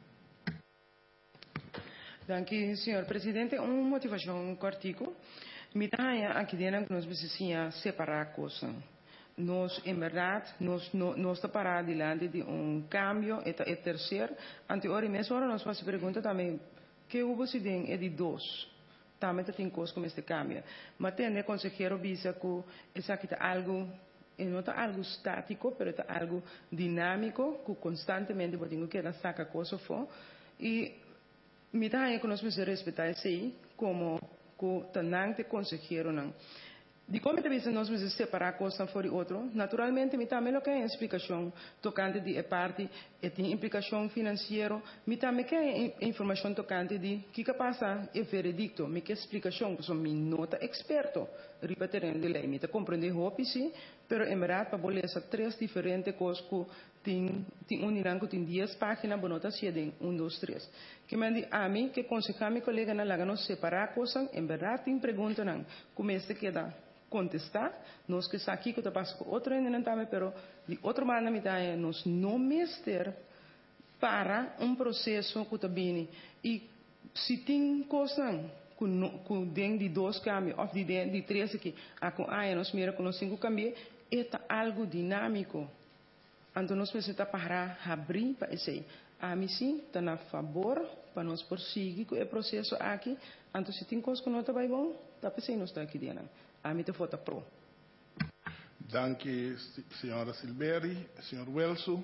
Danke, senhor presidente. Uma motivação cortico. Me dá aqui dentro que nós precisamos separar a coisa. Nós, em verdade, nós estamos parados diante de cambio. E terceiro, ante hora e mesmo hora nós fazemos pergunta também que o você tem é de 2. Também tem coisas como este cambio. Mas tem o consejero visa que isso aqui é algo não é algo estático, mas é algo dinâmico, que constantemente podemos que saca coisa fora. E me dá que nós precisamos respeitar isso como que tanante consejero não. De como te disse, nós precisamos separar coisa for de outro. Naturalmente, me também quer explicação tocante de parte, tem implicação financeira. Me também quer informação tocante de que passa é veredicto. Me quer explicação, porque sou nota experto. Repetirem de lei, me te compreender hope sim, pero em verdade para boler essa três diferentes coisas que tem unirão que tem 10 páginas, bonota se tem 1, 2, 3. Que me diz a mim que aconselhar meu colega na laga nos separar coisas, em verdade tem pergunta não, como este queda contestar, nós que está aqui que eu passo com outro ainda também, pero de outra maneira me dá nós não mester para processo que está bem e se tem coisa com dentro de 2 câmbios ou de 3 aqui, a com nós mira com os 5 câmbios, é algo dinâmico. Então nós precisamos parar, abrir para esse. A mim sim, está a favor para nós prosseguir com o processo aqui. Então se tem coisa que não está bem bom, está pensando nós está aqui dentro. A mim te vota pro. Dank u, senhora Silveri. Senhor Welsu.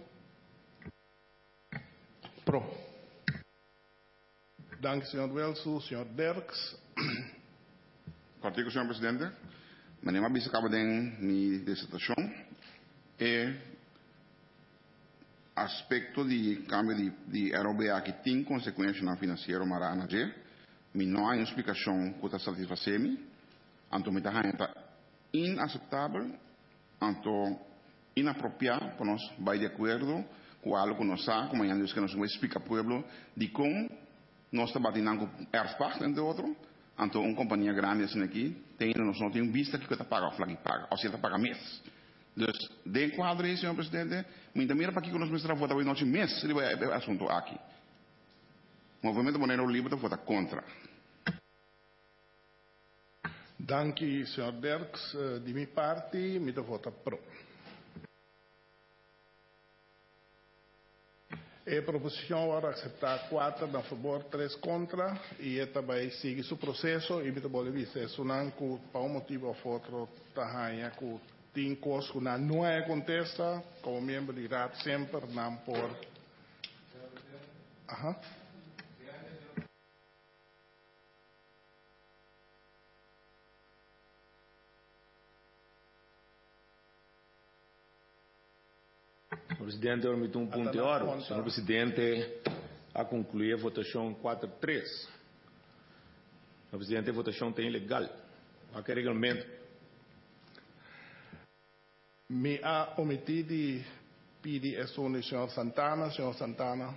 Pro. Dank, senhor Welsu. Senhor Derks. Partido, senhor presidente. Mas nem mais acaba de minha dissertação é aspecto de câmbio de ROBA que tem consequência na financeira marana de, mas não há explicação que está satisfazendo. Então, me está inaceitável, então inapropriado para nós vai de acordo com algo que nós sabemos, como ainda que nós vamos explicar ao povo de como nós estamos batendo com Earthpact, entre outros. Então, uma companhia grande assim aqui, nós não temos vista que está paga, o flag paga, ou seja, está paga mês. Então, de enquadro aí, senhor presidente, me mira para aqui que nós vamos votar hoje noite mês, ele vai o assunto aqui. O movimento Monero Livre vota contra. Dank u, senhor Derks. De minha parte, me vota pro. A proposição agora aceitar 4 a favor, 3 contra, e esta vai seguir seu processo, e me vou dizer, isso não para um motivo ou outro, tahanha, que tem coisas que não acontece, como membro de RAT sempre, não por... Presidente, eu me um ponto de hora. Senhor Presidente, a concluir a votação 4-3. Senhor Presidente, a votação tem ilegal. Aquele regulamento. Me ha omitido de pedir isso ao senhor Santana. Senhor Santana.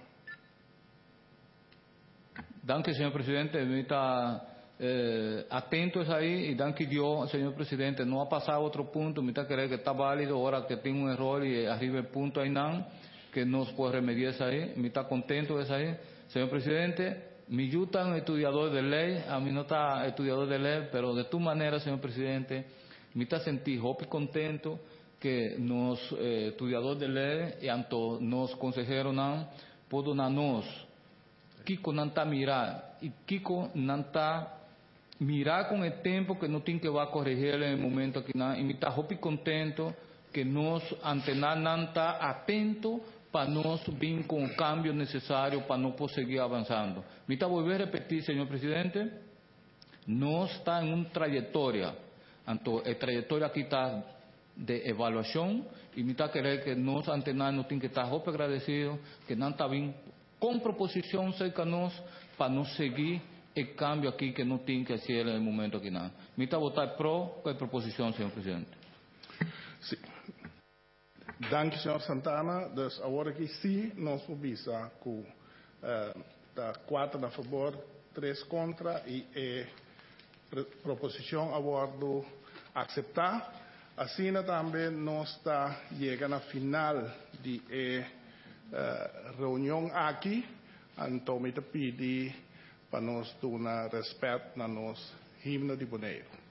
Danke, senhor presidente. Me está atentos aí e danke Deus, senhor presidente. Não ha passado outro ponto. Me está querendo que está válido. Agora que tem erro e arriba o ponto aí não, que nos pode remediar isso aí. Me está contento isso aí. Senhor presidente, me ayudan estudiador de lei. A mim não está estudiador de lei, pero de tu maneira, senhor presidente, me está sentindo contento que nos estudiador de lei e anto nos consejeros não podem nos Kiko não está mirar e Kiko não está mirar com o tempo que não tem que vai corrigir no momento que não, e me está muito contento que nós antenar não está atento para nós vir com o cambio necessário para nós seguir avançando. Me está volver a repetir, senhor presidente, nós está em uma trajetória, então a trajetória aqui está de avaliação e me está querendo que nós antenar não tem que estar muito agradecido que não está vindo com proposição cerca de nós para nós seguir o cambio aqui que não tem que ser no momento que não. Me está votar pro com a proposição, senhor presidente. Sim. Dank, senhor Santana. Dus agora que sim, nós vamos com 4 a favor, 3 contra e a proposição agora aceitar. Assim também nós está chegando ao final de reunião aqui, então me pedi para nós dar respeito na nosso himno de Bonaire.